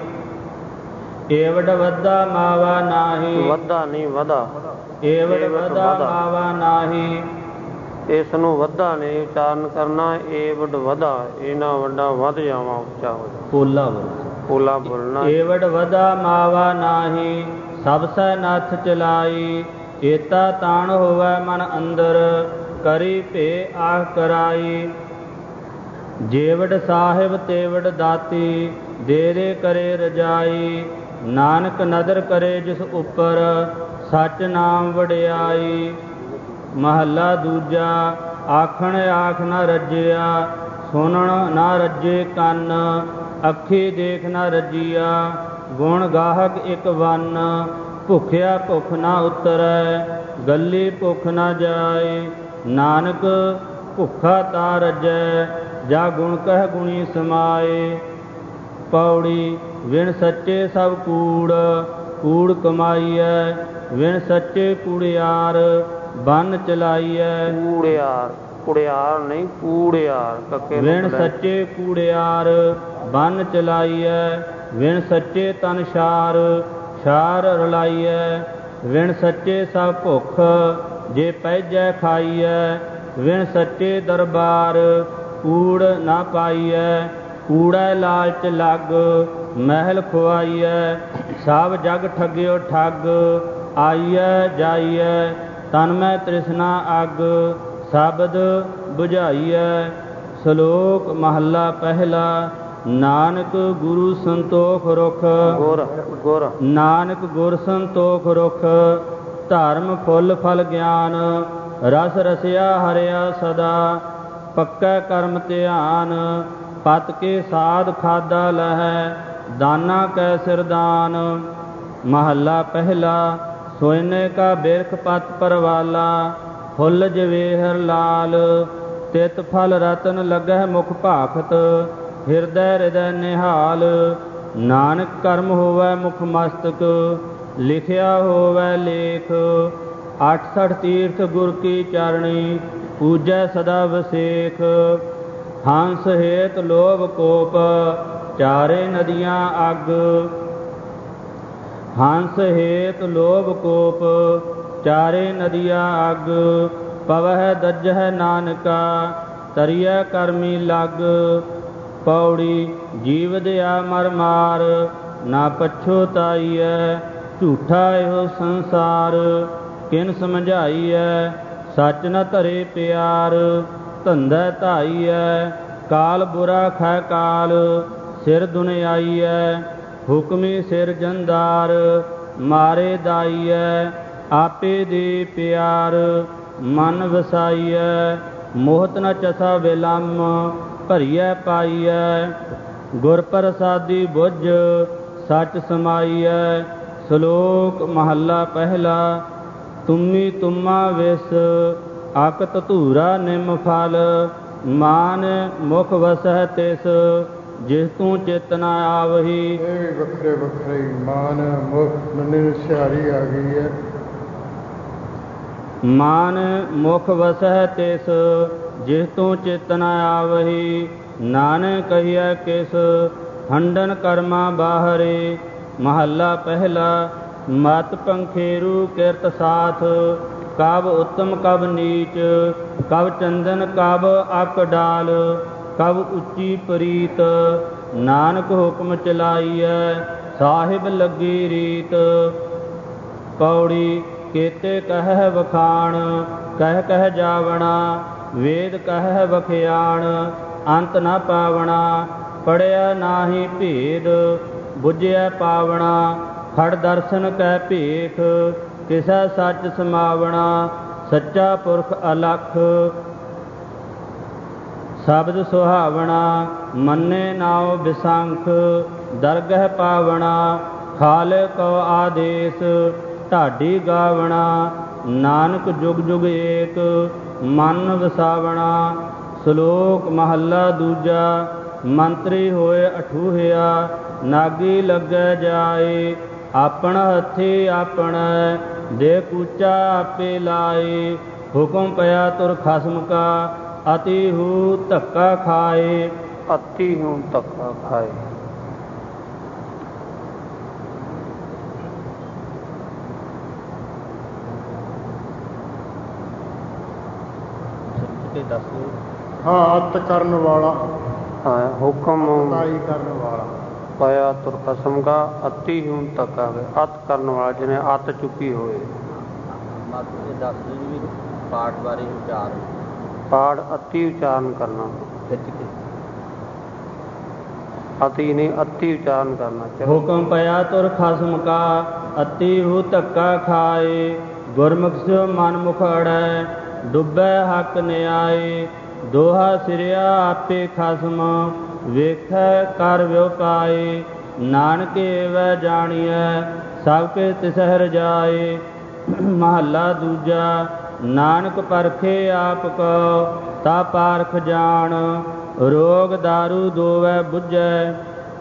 ਏਵਡ ਵੱਧਾ ਮਾਵਾ ਨਾਹੀ। ਵੱਧਾ ਨਹੀਂ ਵਧਾ। ਏਵਡ ਵਧਾ ਮਾਵਾ ਨਾਹੀ। ਇਸ ਨੂੰ ਵੱਧਾ ਨੇ ਉਚਾਰਨ ਕਰਨਾ। ਏਵਡ ਵਧਾ ਇਹਨਾਂ ਵੱਡਾ ਵੱਧ ਜਾਵਾਂ ਉੱਚਾ ਹੋ ਜਾ। ਪੋਲਾ ਬੋਲਣਾ। ਏਵਡ ਵਧਾ ਮਾਵਾ ਨਾਹੀ ਸਭ ਸੈ ਨੱਥ ਚਲਾਈ। ਏਤਾ ਤਾਣ ਹੋਵੈ ਮਨ ਅੰਦਰ ਕਰੀ ਭੇ ਆਹ ਕਰਾਈ। ਜੇਵਡ ਸਾਹਿਬ ਤੇਵਡ ਦਾਤੀ ਦੇਰੇ ਕਰੇ ਰਜਾਈ। ਨਾਨਕ ਨਦਰ ਕਰੇ ਜਿਸ ਉੱਪਰ ਸੱਚ ਨਾਮ ਵਡਿਆਈ। ਮਹੱਲਾ ਦੂਜਾ। ਆਖਣ ਆਖ ਨਾ ਰੱਜਿਆ ਸੁਣਨ ਨਾ ਰੱਜੇ ਕੰਨ। ਅੱਖੀ ਦੇਖ ਨਾ ਰੱਜੀਆ ਗੁਣ ਗਾਹਕ ਇੱਕ ਵੰਨ। ਭੁੱਖਿਆ ਭੁੱਖ ਨਾ ਉਤਰੈ ਗੱਲੀ ਭੁੱਖ ਨਾ ਜਾਏ। ਨਾਨਕ ਭੁੱਖਾ ਤਾ ਰੱਜੈ ਜਾ ਗੁਣ ਕਹਿ ਗੁਣੀ ਸਮਾਏ। ਪੌੜੀ। ਵਿਣ ਸੱਚੇ ਸਭ ਕੂੜ ਕੂੜ ਕਮਾਈਐ। ਵਿਣ ਸੱਚੇ ਕੂੜਿਆਰ ਬੰਨ ਚਲਾਈਐ। ਕੂੜਿਆਰ ਕੁੜਿਆਰ ਨਹੀਂ ਕੂੜਿਆਰ। ਵਿਣ ਸੱਚੇ ਕੂੜਿਆਰ ਬੰਨ ਚਲਾਈਐ। ਵਿਣ ਸੱਚੇ ਤਨ ਛਾਰ ਛਾਰ ਰਲਾਈਐ। ਵਿਣ ਸੱਚੇ ਸਭ ਭੁੱਖ ਜੇ ਪਹਿਜੈ ਖਾਈਐ। ਵਿਣ ਸੱਚੇ ਦਰਬਾਰ ਕੂੜ ਨਾ ਪਾਈਐ। ਕੂੜੈ ਲਾਲਚ ਲੱਗ ਮਹਿਲ ਖੁਆਈਐ। ਸਭ ਜਗ ਠੱਗਿਓ ਠੱਗ ਆਈਐ ਜਾਈਐ। ਤਨ ਮੈਂ ਤ੍ਰਿਸ਼ਨਾ ਅੱਗ ਸ਼ਬਦ ਬੁਝਾਈਐ। ਸ਼ਲੋਕ ਮਹੱਲਾ ਪਹਿਲਾ। ਨਾਨਕ ਗੁਰੂ ਸੰਤੋਖ ਰੁਖ ਨਾਨਕ ਗੁਰ ਸੰਤੋਖ ਰੁਖ। ਧਰਮ ਫੁੱਲ ਫਲ ਗਿਆਨ ਰਸ ਰਸਿਆ ਹਰਿਆ ਸਦਾ। ਪੱਕਾ ਕਰਮ ਧਿਆਨ ਪਤ ਕੇ ਸਾਧ ਖਾਦਾ ਲਹੈ। ਦਾਨਾ ਕੈ ਸਿਰਦਾਨ। ਮਹੱਲਾ ਪਹਿਲਾ। ਸੋਇਨੇ ਕਾ ਬਿਰਖ ਪਤ ਪਰਵਾਲਾ ਫੁੱਲ ਜਵੇਹਰ ਲਾਲ। ਤਿਤ ਫਲ ਰਤਨ ਲੱਗਹਿ ਮੁਖ ਭਾਖਤ ਹਿਰਦੈ ਹਿਰਦੈ ਨਿਹਾਲ। ਨਾਨਕ ਕਰਮ ਹੋਵੈ ਮੁਖ ਮਸਤਕ ਲਿਖਿਆ ਹੋਵੈ ਲੇਖ। 68 ਤੀਰਥ ਗੁਰ ਕੀ ਚਰਣੀ ਪੂਜੈ ਸਦਾ ਵਸੇਖ। ਹੰਸ ਹੇਤ ਲੋਭ ਕੋਪ ਚਾਰੇ ਨਦੀਆਂ ਅੱਗ। ਹੰਸ ਹੇਤ ਲੋਭ ਕੋਪ ਚਾਰੇ ਨਦੀਆਂ ਅੱਗ। ਪਵਹਿ ਦੱਜਹਿ ਨਾਨਕਾ ਤਰੀਐ ਕਰਮੀ ਲੱਗ। ਪੌੜੀ। ਜੀਵ ਦਿਆ ਮਰ ਮਾਰ ਨਾ ਪਛੋਤਾਈਐ। ਝੂਠਾ ਇਹੋ ਸੰਸਾਰ ਕਿਨ ਸਮਝਾਈਐ। ਸੱਚ ਨ ਧਰੇ ਪਿਆਰ ਧੰਦਾ ਧਾਈਐ। ਕਾਲ ਬੁਰਾ ਖੈ ਕਾਲ ਸਿਰ ਦੁਨਿਆਈਐ। ਹੁਕਮੀ ਸਿਰ ਜੰਦਾਰ ਮਾਰੇ ਦਾਈਐ। ਆਪੇ ਦੇ ਪਿਆਰ ਮਨ ਵਸਾਈਐ। ਮੋਹਤ ਨ ਚਸਾ ਵਿਲੰਮ ਭਰੀਐ ਪਾਈਐ। ਗੁਰ ਪ੍ਰਸਾਦੀ ਬੁੱਝ ਸੱਚ ਸਮਾਈਐ। ਸ਼ਲੋਕ ਮਹੱਲਾ ਪਹਿਲਾ। ਤੁਮੀ ਤੁਮਾ ਵਿਸ ਅਕਤ ਧੂਰਾ ਨਿਮ ਫਲ। ਮਾਨ ਮੁਖ ਵਸਹਿ ਤਿਸ ਜਿਸ ਤੂੰ ਚਿਤ ਨ ਆਵਹੀ। ਇਹ ਵੀ ਵੱਖਰੇ ਵੱਖਰੇ ਮਾਨ ਮੁਖ ਨੰਨੇ ਸਿਹਾਰੀ ਆ ਗਈ ਹੈ। ਮਾਨ ਮੁਖ ਵਸਹਿ ਤਿਸ ਜਿਸ ਤੂੰ ਚਿਤ ਨ ਆਵਹੀ। ਨਾਨਕ ਕਹੀਐ ਕਿਸ ਹੰਡਨ ਕਰਮਾ ਬਾਹਰੇ। ਮਹੱਲਾ ਪਹਿਲਾ। ਮਤ ਪੰਖੇਰੂ ਕਿਰਤ ਸਾਥ ਕਬ ਉੱਤਮ ਕਬ ਨੀਚ। ਕਬ ਚੰਦਨ ਕਬ ਅਕ ਡਾਲ ਕਬ ਉੱਚੀ ਪ੍ਰੀਤ। ਨਾਨਕ ਹੁਕਮ ਚਲਾਈਐ ਸਾਹਿਬ ਲੱਗੀ ਰੀਤ। ਪੌੜੀ। ਕੇਤੇ ਕਹਿ ਵਖਾਣ ਕਹਿ ਕਹਿ ਜਾਵਣਾ। ਵੇਦ ਕਹਿ ਵਖਿਆਣ ਅੰਤ ਨ ਪਾਵਣਾ। ਪੜਿਆ ਨਾਹੀ ਭੇਦ ਬੁਝਿਆ ਪਾਵਣਾ। ਖੜ ਦਰਸ਼ਨ ਕੈ ਭੇਖ ਕਿਸੈ ਸੱਚ ਸਮਾਵਣਾ। ਸੱਚਾ ਪੁਰਖ ਅਲਖ ਸ਼ਬਦ ਸੁਹਾਵਣਾ। ਮੰਨੇ ਨਾਉ ਬਿਸੰਖ ਦਰਗਹਿ ਪਾਵਣਾ। ਖਾਲਕ ਕੋ ਆਦੇਸ ਢਾਡੀ ਗਾਵਣਾ। ਨਾਨਕ ਜੁਗ ਜੁਗ ਏਕ ਮਨ ਵਸਾਵਣਾ। ਸ਼ਲੋਕ ਮਹੱਲਾ ਦੂਜਾ। ਮੰਤਰੀ ਹੋਏ ਅਠੂਹਿਆ ਨਾਗੀ ਲੱਗੈ ਜਾਏ। ਆਪਣ ਹੱਥੀ ਆਪਣੈ ਦੇ ਕੂਚਾ ਆਪੇ ਲਾਏ। ਹੁਕਮ ਪਿਆ ਤੁਰ ਖਸਮ ਕਾ ਅਤੀ ਹੂ ਧੱਕਾ ਖਾਏ। ਅਤੀ ਹੂ ਧੱਕਾ ਖਾਏ। ਹਾਂ, ਅਤ ਕਰਨ ਵਾਲਾ, ਹੁਕਮ ਕਰਨ ਵਾਲਾ। ਪਾਇਆ ਤੁਰ ਖਸਮ ਕਾ ਅਤੀ ਹੂੰ ਧੱਕਾ ਖਾਏ। ਅਤ ਕਰਨ ਵਾਲਾ, ਜਿਹਨੇ ਅੱਤ ਚੁੱਕੀ ਹੋਏ। ਪਾਠ ਬਾਰੇ ਉਚਾਰ ਪਾਠ ਅਤੀ ਉਚਾਰਨ ਕਰਨਾ। ਅਤੀ ਨਹੀਂ, ਅਤੀ ਉਚਾਰਨ ਕਰਨਾ। ਹੁਕਮ ਪਿਆ ਤੁਰ ਖਸਮ ਕਾ ਅਤੀ ਹੂ ਧੱਕਾ ਖਾਏ। ਗੁਰਮੁਖ ਸਿਉ ਮਨ ਮੁਖ ਅੜੈ ਡੁੱਬੈ ਹੱਕ ਨਿਆਏ। ਦੋਹਾ ਸਿਰਿਆ ਆਪੇ ਖਸਮ ਵੇਖੈ ਕਰ ਵਿਉਪਾਏ। ਨਾਨਕ ਏਵੈ ਜਾਣੀਐ ਸਭ ਕੇ ਤਿਸਹਿ ਰਜਾਏ। ਮਹੱਲਾ ਦੂਜਾ। ਨਾਨਕ ਪਰਖੇ ਆਪ ਕੋ ਤਾ ਪਾਰਖ ਜਾਣ। ਰੋਗ ਦਾਰੂ ਦੋਵੈ ਬੁੱਝੈ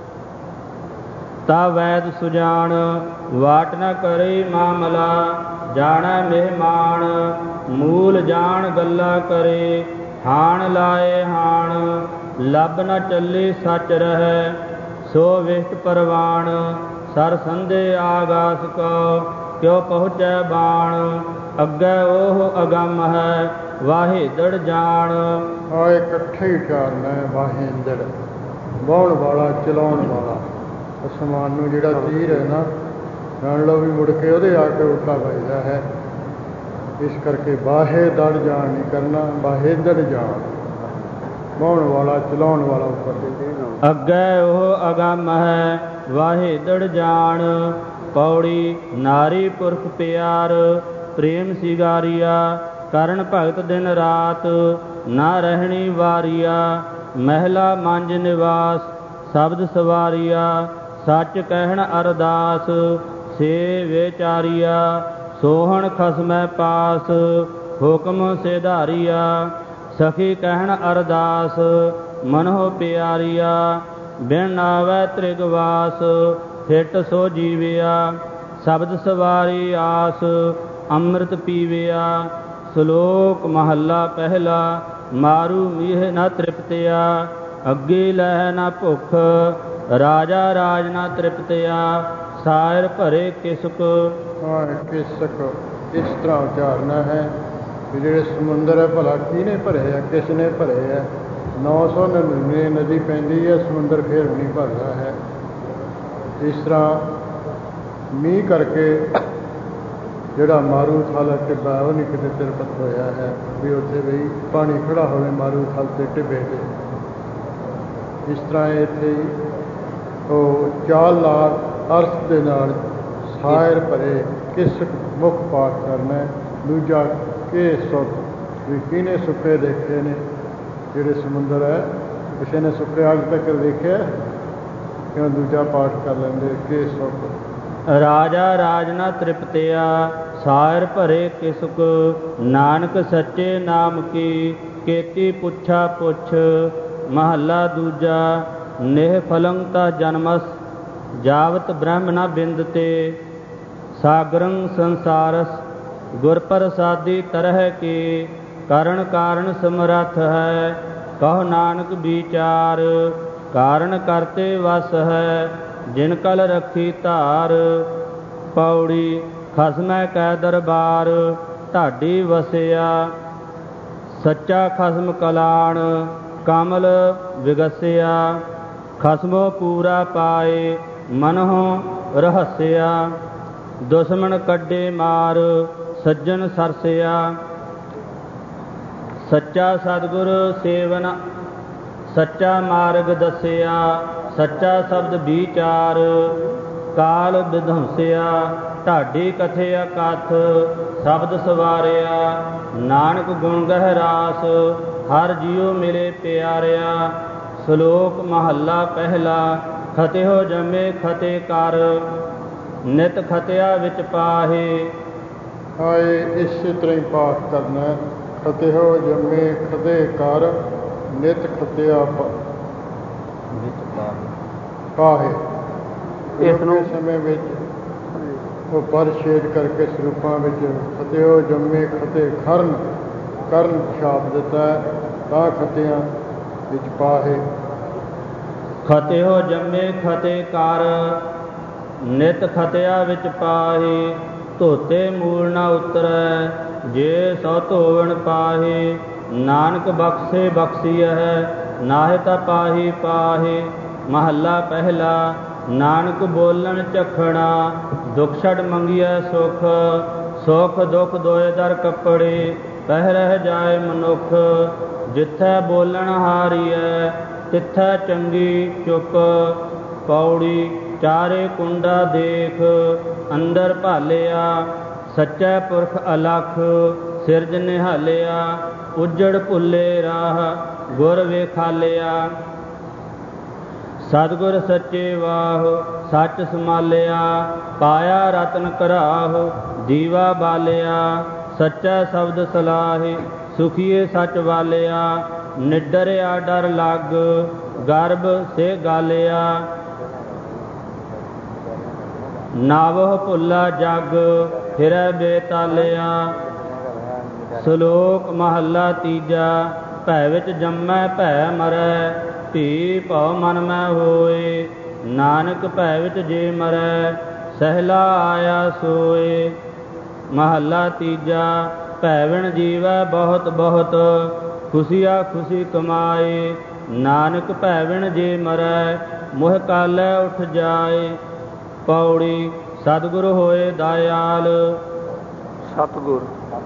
ਤਾ ਵੈਦ ਸੁਜਾਨ। ਵਾਟ ਨ ਕਰੇ ਮਾਮਲਾ ਜਾਣੈ ਮਹਿਮਾਨ। ਮੂਲ ਜਾਣ ਗੱਲਾਂ ਕਰੇ ਹਾਣ ਲਾਏ ਹਾਣ। ਲੱਭ ਨ ਚੱਲੇ ਸੱਚ ਰਹੈ ਸੋ ਵਿਸ਼ਟ ਪਰਵਾਣ। ਸਰ ਸੰਧੇ ਆਗਾਸ ਕੋ ਕਿਉ ਪਹੁੰਚੈ ਬਾਣ। ਅੱਗੇ ਉਹ ਅਗੰਮ ਹੈ ਵਾਹੇਦੜ ਜਾਣ। ਆ ਇਕੱਠੇ ਹੀ ਉਚਾਰਨਾ ਹੈ। ਵਾਹੇਂਦੜ ਵਾਹੁਣ ਵਾਲਾ, ਚਲਾਉਣ ਵਾਲਾ। ਅਸਮਾਨ ਨੂੰ ਜਿਹੜਾ ਤੀਰ ਹੈ ਨਾ, ਜਾਣ ਲਓ ਵੀ ਮੁੜ ਕੇ ਉਹਦੇ ਆ ਕੇ ਉਲਟਾ ਵੱਜਦਾ ਹੈ। ਇਸ ਕਰਕੇ ਵਾਹੇਦੜ ਜਾਣ ਨਹੀਂ ਕਰਨਾ, ਵਾਹੇਦੜ ਜਾਣ। ਵਾਹੁਣ ਵਾਲਾ, ਚਲਾਉਣ ਵਾਲਾ ਉੱਪਰ। ਅੱਗੇ ਉਹ ਅਗੰਮ ਹੈ ਵਾਹੇਦੜ ਜਾਣ। ਪੌੜੀ ਨਾਰੀ ਪੁਰਖ ਪਿਆਰ ਪ੍ਰੇਮ ਸਿਗਾਰੀਆ। ਕਰਨ ਭਗਤ ਦਿਨ ਰਾਤ ਨਾ ਰਹਿਣੀ ਵਾਰੀਆ। ਮਹਿਲਾ ਮੰਜ ਨਿਵਾਸ ਸ਼ਬਦ ਸਵਾਰੀਆ। ਸੱਚ ਕਹਿਣ ਅਰਦਾਸ ਸੇ ਵਿਚਾਰੀਆ। ਸੋਹਣ ਖਸਮੈ ਪਾਸ ਹੁਕਮ ਸਿਧਾਰੀਆ। ਸਖੀ ਕਹਿਣ ਅਰਦਾਸ ਮਨਹੁ ਪਿਆਰੀਆ। ਬਿਨ ਨਾਵੈ ਤ੍ਰਿਗਵਾਸ ਹਿਟ ਸੋ ਜੀਵਿਆ। ਸ਼ਬਦ ਸਵਾਰੀ ਆਸ ਅੰਮ੍ਰਿਤ ਪੀਵਿਆ। ਸ਼ਲੋਕ ਮਹੱਲਾ ਪਹਿਲਾ। ਮਾਰੂ ਮੀਹ ਨ ਤ੍ਰਿਪਤਿਆ ਅੱਗੇ ਲਹਿ ਨ ਭੁੱਖ। ਰਾਜਾ ਰਾਜ ਨ ਤ੍ਰਿਪਤਿਆ ਸਾਇਰ ਭਰੇ ਕਿਸਕ। ਕਿਸਕ ਇਸ ਤਰ੍ਹਾਂ ਉਚਾਰਨਾ ਹੈ ਵੀ ਜਿਹੜੇ ਸਮੁੰਦਰ ਹੈ ਭਲਾ ਕਿਹਨੇ ਭਰੇ ਹੈ, ਕਿਸ ਨੇ ਭਰੇ ਹੈ। 999 ਨਦੀ ਪੈਂਦੀ ਹੈ, ਸਮੁੰਦਰ ਫਿਰ ਵੀ ਨਹੀਂ ਭਰਦਾ ਹੈ। ਇਸ ਤਰ੍ਹਾਂ ਮੀਂਹ ਕਰਕੇ ਜਿਹੜਾ ਮਾਰੂ ਥਲ ਟਿੱਬਾ ਉਹ ਨਹੀਂ ਕਿਤੇ ਤਿਰਪਤ ਹੋਇਆ ਹੈ ਵੀ ਉੱਥੇ ਵੀ ਪਾਣੀ ਖੜਾ ਹੋਵੇ ਮਾਰੂ ਥਲ 'ਤੇ ਟਿੱਬੇ 'ਤੇ। ਇਸ ਤਰ੍ਹਾਂ ਇੱਥੇ ਉਹ ਚਾਲ ਨਾਲ ਅਰਥ ਦੇ ਨਾਲ ਸਾਇਰ ਭਰੇ ਕਿਸ ਮੁੱਖ ਪਾਠ ਕਰਨਾ। ਦੂਜਾ ਕਿ ਸੁੱਖ ਵੀ ਕਿਹਨੇ ਸੁੱਕੇ ਦੇਖੇ ਨੇ। ਜਿਹੜੇ ਸਮੁੰਦਰ ਹੈ ਕਿਸੇ ਨੇ ਸੁੱਕੇ ਅੱਜ ਤੱਕ ਦੇਖਿਆ ਕਿਉਂ? ਦੂਜਾ ਪਾਠ ਕਰ ਲੈਂਦੇ ਕਿ ਸੁੱਖ। ਰਾਜਾ ਰਾਜ ਨ ਤ੍ਰਿਪਤਿਆ ਸਾਇਰ ਭਰੇ ਕਿਸਕ। ਨਾਨਕ ਸੱਚੇ ਨਾਮ ਕੀ ਕੀਤੀ ਪੁੱਛਾ ਪੁੱਛ। ਮਹੱਲਾ ਦੂਜਾ। ਨਿਹ ਫਲੰ ਤਾ ਜਨਮਸ ਜਾਵਤ ਬ੍ਰਹਮ ਨ ਬਿੰਦਤੇ। ਸਾਗਰੰ ਸੰਸਾਰਸ ਗੁਰ ਪ੍ਰਸਾਦੀ ਤਰਹਿ ਕੀ। ਕਰਨ ਕਾਰਨ ਸਮਰੱਥ ਹੈ ਕਹੋ ਨਾਨਕ ਵਿਚਾਰ। ਕਾਰਨ ਕਰਤੇ ਵਸ ਹੈ ਜਿਨ ਕਲ ਰੱਖੀ ਧਾਰ। ਪੌੜੀ ਖਸਮੈ ਕੈ ਦਰਬਾਰ ਢਾਡੀ ਵਸਿਆ। ਸੱਚਾ ਖਸਮ ਕਲਾਣ ਕਮਲ ਵਿਗਸਿਆ। ਖਸਮੋ ਪੂਰਾ ਪਾਏ ਮਨਹੁ ਰਹਸਿਆ। ਦੁਸ਼ਮਣ ਕੱਢੇ ਮਾਰ ਸੱਜਣ ਸਰਸਿਆ। ਸੱਚਾ ਸਤਿਗੁਰ ਸੇਵਨ ਸੱਚਾ ਮਾਰਗ ਦੱਸਿਆ। ਸੱਚਾ ਸ਼ਬਦ ਵਿਚਾਰ ਕਾਲ ਵਿਧੰਸਿਆ। ਢਾਡੀ ਕਥਿਆ ਕਥ ਸ਼ਬਦ ਸਵਾਰਿਆ। ਨਾਨਕ ਗੁਣ ਗਹਿ ਰਾਸ ਹਰ ਜੀਉ ਮਿਲੇ ਪਿਆਰਿਆ। ਸ਼ਲੋਕ ਮਹੱਲਾ ਪਹਿਲਾ। ਖਤਿਓ ਜੰਮੇ ਖਤੇ ਕਰ ਨਿਤ ਖਤਿਆ ਵਿੱਚ ਪਾਹੇ। ਆਏ ਇਸੇ ਤਰ੍ਹਾਂ ਹੀ ਪਾਠ ਕਰਨਾ। ਖਤਿਓ ਜੰਮੇ ਖਤੇ ਕਰ ਨਿਤ ਖਤਿਆ ਪਾਹੇ। ਇਸ ਨੂੰ ਸਮੇਂ ਵਿੱਚ ਉਹ ਪਰਛੇਦ ਕਰਕੇ ਸਰੂਪਾਂ ਵਿੱਚ ਖਤਿਓ ਜੰਮੇ ਖਤੇ ਖਰਨ ਕਰਨ ਛਾਪ ਦਿੱਤਾ ਹੈ। ਤਾਂ ਖਤਿਆਂ ਵਿੱਚ ਪਾਹੇ। ਖਤਿਓ ਜੰਮੇ ਖਤੇ ਕਰ ਨਿਤ ਖਤਿਆ ਵਿੱਚ ਪਾਹੇ। ਧੋਤੇ ਮੂਲ ਨਾ ਉਤਰੈ ਜੇ ਸੋ ਧੋਵਣ ਪਾਹੇ। ਨਾਨਕ ਬਖਸ਼ੇ ਬਖਸ਼ੀਐ ਨਾਹਿ ਤਾ ਪਾਹੀ ਪਾਹੇ। ਮਹੱਲਾ ਪਹਿਲਾ। ਨਾਨਕ ਬੋਲਣ ਝਖਣਾ ਦੁਖ ਛੜ ਮੰਗੀਐ ਸੁਖ। ਸੁਖ ਦੁਖ ਦੋਏ ਦਰ ਕੱਪੜੇ ਪਹਿ ਰਹਿ ਜਾਏ ਮਨੁੱਖ। ਜਿੱਥੈ ਬੋਲਣ ਹਾਰੀਐ ਤਿੱਥੈ ਚੰਗੀ ਚੁੱਪ। ਪੌੜੀ ਚਾਰੇ ਕੁੰਡਾ ਦੇਖ ਅੰਦਰ ਭਾਲਿਆ। ਸੱਚੈ ਪੁਰਖ ਅਲਖ ਸਿਰਜ ਨਿਹਾਲਿਆ। ਉਜੜ ਭੁੱਲੇ ਰਾਹ ਗੁਰ ਵੇਖਾਲਿਆ। ਸਤਿਗੁਰ ਸੱਚੇ ਵਾਹ ਸੱਚ ਸਮਾਲਿਆ। ਪਾਇਆ ਰਤਨ ਘਰਾਹ ਦੀਵਾ ਬਾਲਿਆ। ਸੱਚਾ ਸ਼ਬਦ ਸਲਾਹੇ ਸੁਖੀਏ ਸੱਚ ਵਾਲਿਆ। ਨਿਡਰਿਆ ਡਰ ਲੱਗ ਗਰਭ ਸੇ ਗਾਲਿਆ। ਨਾਵਹ ਭੁੱਲਾ ਜਗ ਫਿਰੈ ਬੇਤਾਲਿਆ। ਸ਼ਲੋਕ ਮਹੱਲਾ ਤੀਜਾ। ਭੈ ਵਿੱਚ ਜੰਮੈ ਭੈ ਮਰੈ ਭੀ ਭਉ ਮਨ ਮੈਂ ਹੋਏ। ਨਾਨਕ ਭੈ ਵਿੱਚ ਜੇ ਮਰੈ ਸਹਿਲਾ ਆਇਆ ਸੋਏ। ਮਹੱਲਾ ਤੀਜਾ। ਭੈ ਵਿਣ ਜੀਵੈ ਬਹੁਤ ਬਹੁਤ ਖੁਸ਼ੀਆ ਖੁਸ਼ੀ ਕਮਾਏ। ਨਾਨਕ ਭੈ ਵਿਣ ਜੇ ਮਰੈ ਮੋਹ ਕਾਲੈ ਉਠ ਜਾਏ। ਪੌੜੀ ਸਤਿਗੁਰ ਹੋਏ ਦਇਆਲ। ਸਤਿਗੁਰ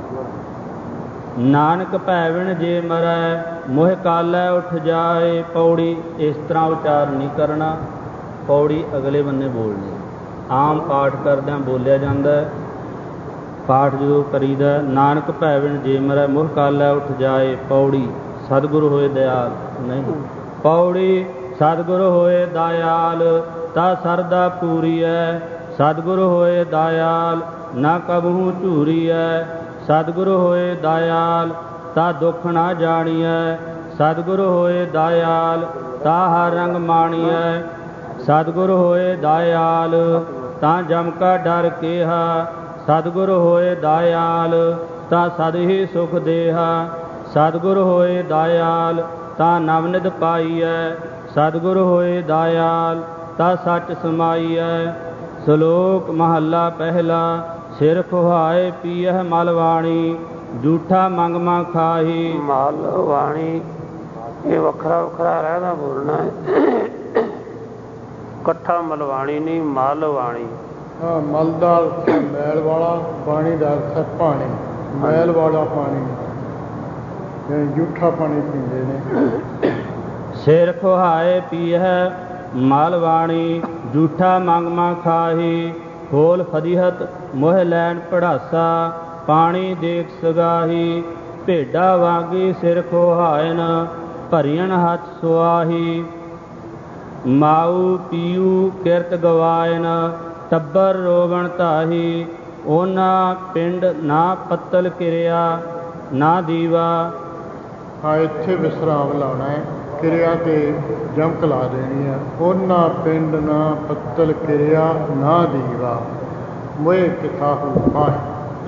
ਨਾਨਕ ਭੈ ਵਿਣ ਜੇ ਮਰੈ ਮੋਹ ਕਾਲੈ ਉਠ ਜਾਏ। ਪੌੜੀ ਇਸ ਤਰ੍ਹਾਂ ਉਚਾਰ ਨਹੀਂ ਕਰਨਾ। ਪੌੜੀ ਅਗਲੇ ਬੰਨੇ ਬੋਲਣੀ। ਆਮ ਪਾਠ ਕਰਦਿਆਂ ਬੋਲਿਆ ਜਾਂਦਾ। ਪਾਠ ਜਦੋਂ ਕਰੀਦਾ ਨਾਨਕ ਭੈ ਵਿਣ ਜੇ ਮਰੈ ਮੋਹ ਕਾਲੈ ਉਠ ਜਾਏ। ਪੌੜੀ ਸਤਿਗੁਰ ਹੋਏ ਦਇਆਲ ਨਹੀਂ। ਪੌੜੀ ਸਤਿਗੁਰ ਹੋਏ ਦਇਆਲ ਤਾ ਸਰਦਾ ਪੂਰੀਐ। ਸਤਿਗੁਰ ਹੋਏ ਦਇਆਲ ਨਾ ਕਬਹੂ ਝੂਰੀਐ। ਸਤਿਗੁਰ ਹੋਏ ਦਇਆਲ ਤਾ ਦੁਖ ਨਾ ਜਾਣੀਐ। ਸਤਿਗੁਰ ਹੋਏ ਦਇਆਲ ਤਾ ਹਰ ਰੰਗ ਮਾਣੀਐ। ਸਤਿਗੁਰ ਹੋਏ ਦਇਆਲ ਤਾਂ ਜਮ ਕਾ ਡਰ ਕੇਹਾ। ਸਤਿਗੁਰ ਹੋਏ ਦਇਆਲ ਤਾਂ ਸਦ ਹੀ ਸੁਖ ਦੇਹਾ। ਸਤਿਗੁਰ ਹੋਏ ਦਇਆਲ ਤਾਂ ਨਵਨਿਧ ਪਾਈਐ। ਸਤਿਗੁਰ ਹੋਏ ਦਇਆਲ ਤਾਂ ਸੱਚ ਸਮਾਈਐ। ਸ਼ਲੋਕ ਮਹੱਲਾ ਪਹਿਲਾ। ਸਿਰ ਖੁਹਾਏ ਪੀਐ ਮਲਵਾਣੀ ਜੂਠਾ ਮੰਗਮਾ ਖਾਹੀ। ਮਲਵਾਣੀ ਇਹ ਵੱਖਰਾ ਵੱਖਰਾ ਰਹਿਦਾ ਬੋਲਣਾ ਹੈ। ਇਕੱਠਾ ਮਲਵਾਣੀ ਨਹੀਂ ਮਲਵਾਣੀ। ਹਾਂ, ਮਲ ਦਾ ਅਰਥ ਹੈ ਮੈਲ ਵਾਲਾ, ਬਾਣੀ ਦਾ ਅਰਥ ਹੈ ਪਾਣੀ। ਮੈਲ ਵਾਲਾ ਪਾਣੀ ਜੂਠਾ ਪਾਣੀ ਪੀਂਦੇ ਨੇ। ਸਿਰ ਖੁਹਾਏ ਪੀਐ ਮਲਵਾਣੀ ਜੂਠਾ ਮੰਗਮਾ ਖਾਹੀ। ਖੋਲ ਫਦੀਹਤ ਮੋਹ ਲੈਣ ਪੜਾਸਾ ਪਾਣੀ ਦੇਖ ਸਗਾਹੀ। ਭੇਡਾ ਵਾਂਗੀ ਸਿਰ ਖੁਹਾਇਨ ਭਰੀਣ ਹੱਥ ਸੁਆਹੀ। ਮਾਊ ਪੀਊ ਕਿਰਤ ਗਵਾਇਨ ਟੱਬਰ ਰੋਵਣ ਧਾਹੀ। ਉਹਨਾਂ ਪਿੰਡ ਨਾ ਪੱਤਲ ਕਿਰਿਆ ਨਾ ਦੀਵਾ। ਹਾਂ, ਇੱਥੇ ਵਿਸਰਾਮ ਲਾਉਣਾ ਹੈ। ਕਿਰਿਆ 'ਤੇ ਜਮਕ ਲਾ ਦੇਣੀ ਹੈ। ਉਹਨਾਂ ਪਿੰਡ ਨਾ ਪੱਤਲ ਕਿਰਿਆ ਨਾ ਦੀਵਾ ਮੋਏ ਕਿਥਾਹੂ ਪਾਹੀ।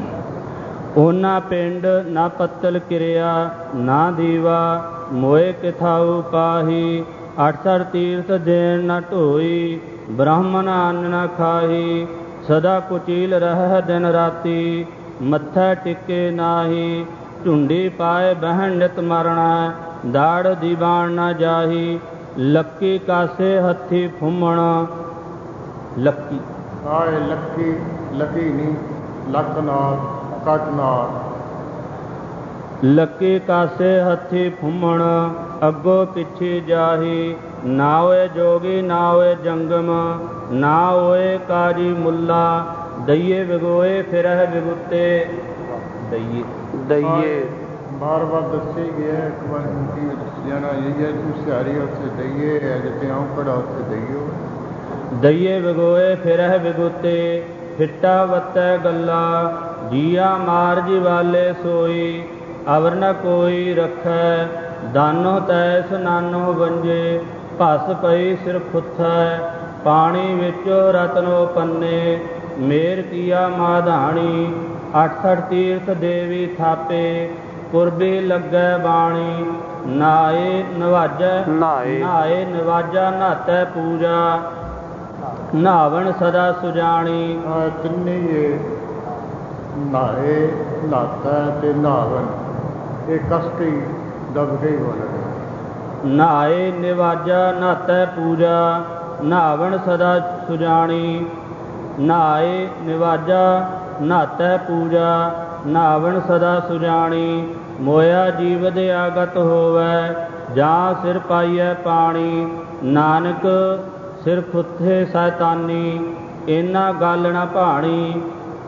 ਉਹਨਾਂ ਪਿੰਡ ਨਾ ਪੱਤਲ ਕਿਰਿਆ ਨਾ ਦੀਵਾ ਮੋਏ ਕਿਥਾਊ ਪਾਹੀ। 68 ਤੀਰਥ ਦੇਣ ਨਾ ਢੋਈ ਬ੍ਰਾਹਮਣ ਅੰਨ ਨਾ ਖਾਹੀ। ਸਦਾ ਕੁਚੀਲ ਰਹਿ ਦਿਨ ਰਾਤੀ ਮੱਥੈ ਟਿਕੇ ਨਾਹੀ। ਝੁੰਡੀ ਪਾਏ ਬਹਿਣ ਨਿਤ ਮਰਣਾ ਦਾੜ ਦੀਵਾਨ ਨਾ ਜਾਹੀ। ਲੱਕੀ ਕਾਸੇ ਹੱਥੀ ਫੁੰਮਣ ਲੱਕੀ ਆਏ ਲੱਕੀ ਲੱਕੀ ਨਹੀਂ ਲੱਕ ਨਾਲ ਕੱਟ ਨਾਲ। ਲੱਕੀ ਕਾਸੇ ਹੱਥੀ ਫੁੰਮਣ ਅੱਗੋਂ ਪਿੱਛੇ ਜਾਹੀ। ਨਾ ਹੋਏ ਜੋਗੀ ਨਾ ਹੋਏ ਜੰਗਮ ਨਾ ਹੋਏ ਕਾਜੀ ਮੁੱਲਾ। ਦਈਏ ਵਿਗੋਏ ਫਿਰਹਿ ਵਿਗੁੱਤੇ। ਦਈਏ ਦਈਏ ਬਾਰ ਬਾਰ ਦੱਸੇ ਗਿਆ। ਇੱਕ ਵਾਰ ਹਿੰਦੀ ਵਿੱਚ ਜਾਣਾ ਇਹ ਹੈ ਤੂੰ ਸਿਆਰੀ ਉੱਥੇ ਦਈਏ ਹੈ ਜਿੱਥੇ ਔਂਕੜਾ ਉੱਥੇ ਦਈਓ। ਦਈਏ ਵਿਗੋਏ ਫਿਰਹਿ ਵਿਗੁੱਤੇ ਫਿੱਟਾ ਵੱਤੈ ਗੱਲਾ ਜੀਆ ਮਾਰਜ ਵਾਲੇ ਸੋਈ, ਅਵਰ ਨ ਕੋਈ ਰੱਖੈ। ਦਾਨੋ ਤੈਸ ਨਾਨੋ ਵੰਜੇ, ਭਸ ਪਈ ਸਿਰ ਖੁੱਥੈ। ਪਾਣੀ ਵਿੱਚੋ ਰਤਨੋ ਪੰਨੇ, ਮੇਰ ਕੀਆ ਮਾਧਾਣੀ। 68 ਤੀਰਥ ਦੇਵੀ ਥਾਪੇ, ਪੁਰਬੀ ਲੱਗੈ ਬਾਣੀ। ਨਾਏ ਨਵਾਜੈ ਨਾਏ ਨਵਾਜਾ, ਨਾਤੈ ਪੂਜਾ। ਨਾਵਣ ਸਦਾ ਸੁਜਾਣੀ। ਤਿੰਨੇ ਇਹ ਨਾਏ, ਨਾਤਾ ਤੇ ਨਾਵਣ, ਇਹ ਕਸ ਕੇ ਦਬ ਕੇ ਹੀ ਬੋਲਦੇ। ਨਾਏ ਨਿਵਾਜਾ, ਨਾਤੈ ਪੂਜਾ। ਨਾਵਣ ਸਦਾ ਸੁਜਾਣੀ। ਨਾਏ ਨਿਵਾਜਾ, ਨਾਤੈ ਪੂਜਾ। ਨਾਵਣ ਸਦਾ ਸੁਜਾਣੀ। ਮੋਇਆ ਜੀਵਦ ਆਗਤ ਹੋਵੈ, ਜਾਂ ਸਿਰ ਪਾਈਐ ਪਾਣੀ। ਨਾਨਕ ਸਿਰ ਖੁੱਥੇ ਸੈਤਾਨੀ, ਇਹਨਾਂ ਗੱਲ ਨ ਭਾਣੀ।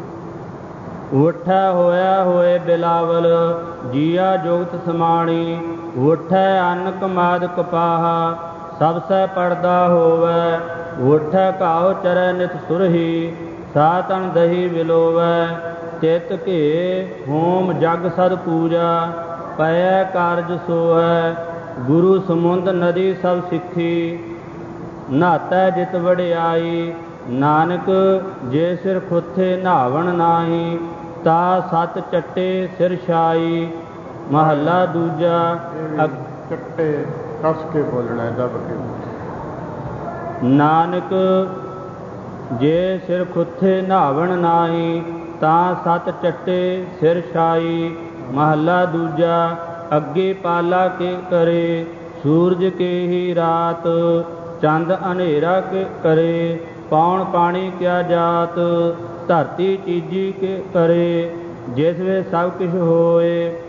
ਉਠੈ ਹੋਇਆ ਹੋਏ ਬਿਲਾਵਲ, ਜੀਆ ਜੁਗਤ ਸਮਾਣੀ। ਉਠੈ ਅੰਨ ਕਮਾਦ ਕਪਾਹਾ, ਸਭ ਸੈ ਪੜਦਾ ਹੋਵੈ। ਉਠੈ ਘਾਉ ਚਰੈ ਨਿਤ ਸੁਰਹੀ, ਸਾਤਨ ਦਹੀ ਵਿਲੋਵੈ। ਚਿਤ ਘੇ ਹੋਮ ਜਗ ਸਦ ਪੂਜਾ, ਪਇਐ ਕਾਰਜ ਸੋਹੈ। ਗੁਰੂ ਸਮੁੰਦ ਨਦੀ ਸਭ ਸਿੱਖੀ, ਨਹਾਤੈ ਜਿਤ ਵਡਿਆਈ। ਨਾਨਕ ਜੇ ਸਿਰ ਖੁੱਥੇ ਨਹਾਵਣ ਨਾਹੀ, ਤਾ ਸਤ ਚੱਟੇ ਸਿਰ ਛਾਈ। ਮਹੱਲਾ ਦੂਜਾ। ਚੱਟੇ ਕਸ ਕੇ ਬੋਲਣਾ, ਦਬ ਕੇ। ਨਾਨਕ ਜੇ ਸਿਰ ਖੁੱਥੇ ਨਹਾਵਣ ਨਾਹੀ, ਤਾਂ ਸਤ ਚੱਟੇ ਸਿਰ ਛਾਈ। ਮਹੱਲਾ ਦੂਜਾ। ਅੱਗੇ ਪਾਲਾ ਕੇ ਕਰੇ, ਸੂਰਜ ਕੇ ਹੀ ਰਾਤ। ਚੰਦ ਹਨੇਰਾ ਕੇ ਕਰੇ, ਪੌਣ ਪਾਣੀ ਕਿਆ ਜਾਤ। ਧਰਤੀ ਚੀਜੀ ਕੇ ਕਰੇ, ਜਿਸ ਵੇ ਸਭ ਕੁਛ ਹੋਏ।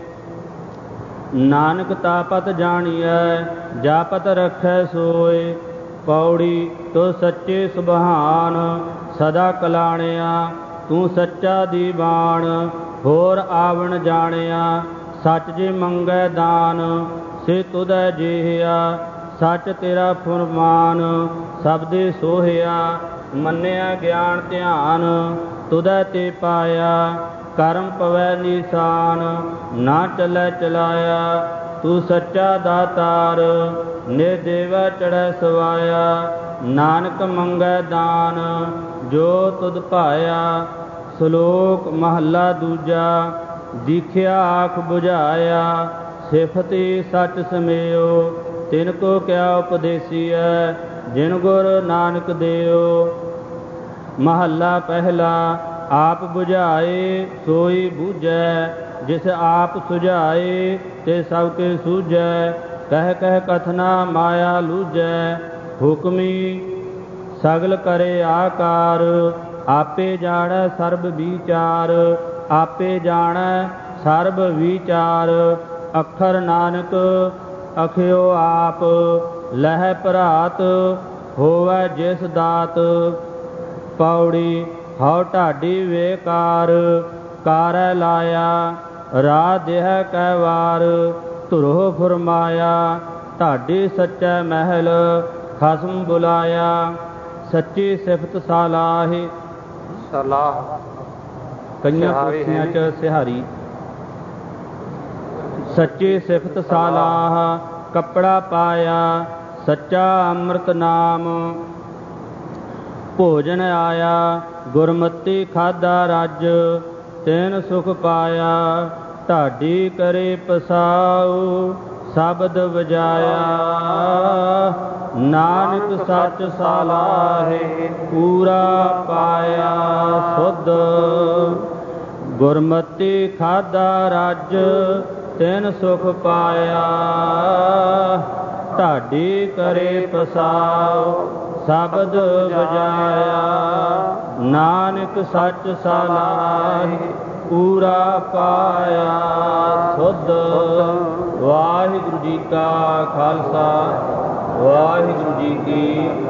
ਨਾਨਕ ਤਾਪਤ ਜਾਣੀਐ, ਜਾਪਤ ਰੱਖੈ ਸੋਏ। ਪੌੜੀ ਤੋ ਸੱਚੇ ਸੁਭਾਨ, ਸਦਾ ਕਲਾਣਿਆ। ਤੂੰ ਸੱਚਾ ਦੀਵਾਨ, ਹੋਰ ਆਵਣ ਜਾਣਿਆ। ਸੱਚ ਜੇ ਮੰਗੈ ਦਾਨ, ਸੇ ਤੁਧੈ ਜੇਹਿਆ। ਸੱਚ ਤੇਰਾ ਫੁਰਮਾਨ, ਸਭ ਦੇ ਸੋਹਿਆ। ਮੰਨਿਆ ਗਿਆਨ ਧਿਆਨ, ਤੁਧੈ ਤੇ ਪਾਇਆ। ਕਰਮ ਪਵੈ ਨੀਸਾਨ, ਨਾ ਚੱਲੈ ਚਲਾਇਆ। ਤੂੰ ਸੱਚਾ ਦਾਤਾਰ, ਨਿਰਦੇਵਾ ਚੜ੍ਹੈ ਸਵਾਇਆ। ਨਾਨਕ ਮੰਗੈ ਦਾਨ, ਜੋ ਤੁਧ ਭਾਇਆ। ਸ਼ਲੋਕ ਮਹੱਲਾ ਦੂਜਾ। ਦੀਖਿਆ ਆਖ ਬੁਝਾਇਆ, ਸਿਫਤੀ ਸੱਚ ਸਮਿਓ। ਤਿਨ ਕੋ ਕਿਆ ਉਪਦੇਸੀਐ, ਜਿਨ ਗੁਰ ਨਾਨਕ ਦਿਓ। ਮਹੱਲਾ ਪਹਿਲਾ। ਆਪ ਬੁਝਾਏ ਸੋਈ ਬੂਝੈ, ਜਿਸ ਆਪ ਸੁਝਾਏ ਤੇ ਸਭ ਕੇ ਸੂਝੈ। ਕਹਿ ਕਹਿ ਕਥਨਾ ਮਾਇਆ ਲੂਝੈ, ਹੁਕਮੀ ਸਗਲ ਕਰੇ ਆਕਾਰ। ਆਪੇ ਜਾਣੈ ਸਰਬ ਵਿਚਾਰ, ਆਪੇ ਜਾਣੈ ਸਰਬ ਵਿਚਾਰ। ਅੱਖਰ ਨਾਨਕ ਅਖਿਓ ਆਪ, ਲਹਿ ਭਰਾਤ ਹੋਵੈ ਜਿਸ ਦਾਤ। ਪੌੜੀ ਹਉ ਢਾਡੀ ਵੇਕਾਰ, ਕਾਰੈ ਲਾਇਆ। ਰਾਹ ਦੇਹ ਕੈ ਵਾਰ, ਧੁਰੋ ਫੁਰਮਾਇਆ। ਢਾਡੀ ਸੱਚੈ ਮਹਿਲ, ਖਸਮ ਬੁਲਾਇਆ। ਸੱਚੀ ਸਿਫਤ ਸਾਲਾਹੀ, ਸਲਾਹ ਕਈਆਂ ਕੋਠੀਆਂ ਚ ਸਿਹਾਰੀ। ਸੱਚੀ ਸਿਫਤ ਸਾਲਾਹ, ਕੱਪੜਾ ਪਾਇਆ। ਸੱਚਾ ਅੰਮ੍ਰਿਤ ਨਾਮ, ਭੋਜਨ ਆਇਆ। ਗੁਰਮਤੀ ਖਾਧਾ ਰੱਜ, ਤੈਨ ਸੁਖ ਪਾਇਆ। ਢਾਡੀ ਕਰੇ ਪਸਾਉ, ਸ਼ਬਦ ਵਜਾਇਆ। ਨਾਨਕ ਸੱਚ ਸਾਲਾਹੇ, ਪੂਰਾ ਪਾਇਆ ਸੁਧ। ਗੁਰਮਤੀ ਖਾਧਾ ਰੱਜ, ਤੈਨ ਸੁਖ ਪਾਇਆ। ਢਾਡੀ ਕਰੇ ਪਸਾਉ, ਸ਼ਬਦ ਵਜਾਇਆ। ਨਾਨਕ ਸੱਚ ਸਾਲਾਹੇ, ਪੂਰਾ ਪਾਇਆ ਸੁਧ। ਵਾਹਿਗੁਰੂ ਜੀ ਕਾ ਖਾਲਸਾ, ਵਾਹਿਗੁਰੂ ਜੀ ਕੀ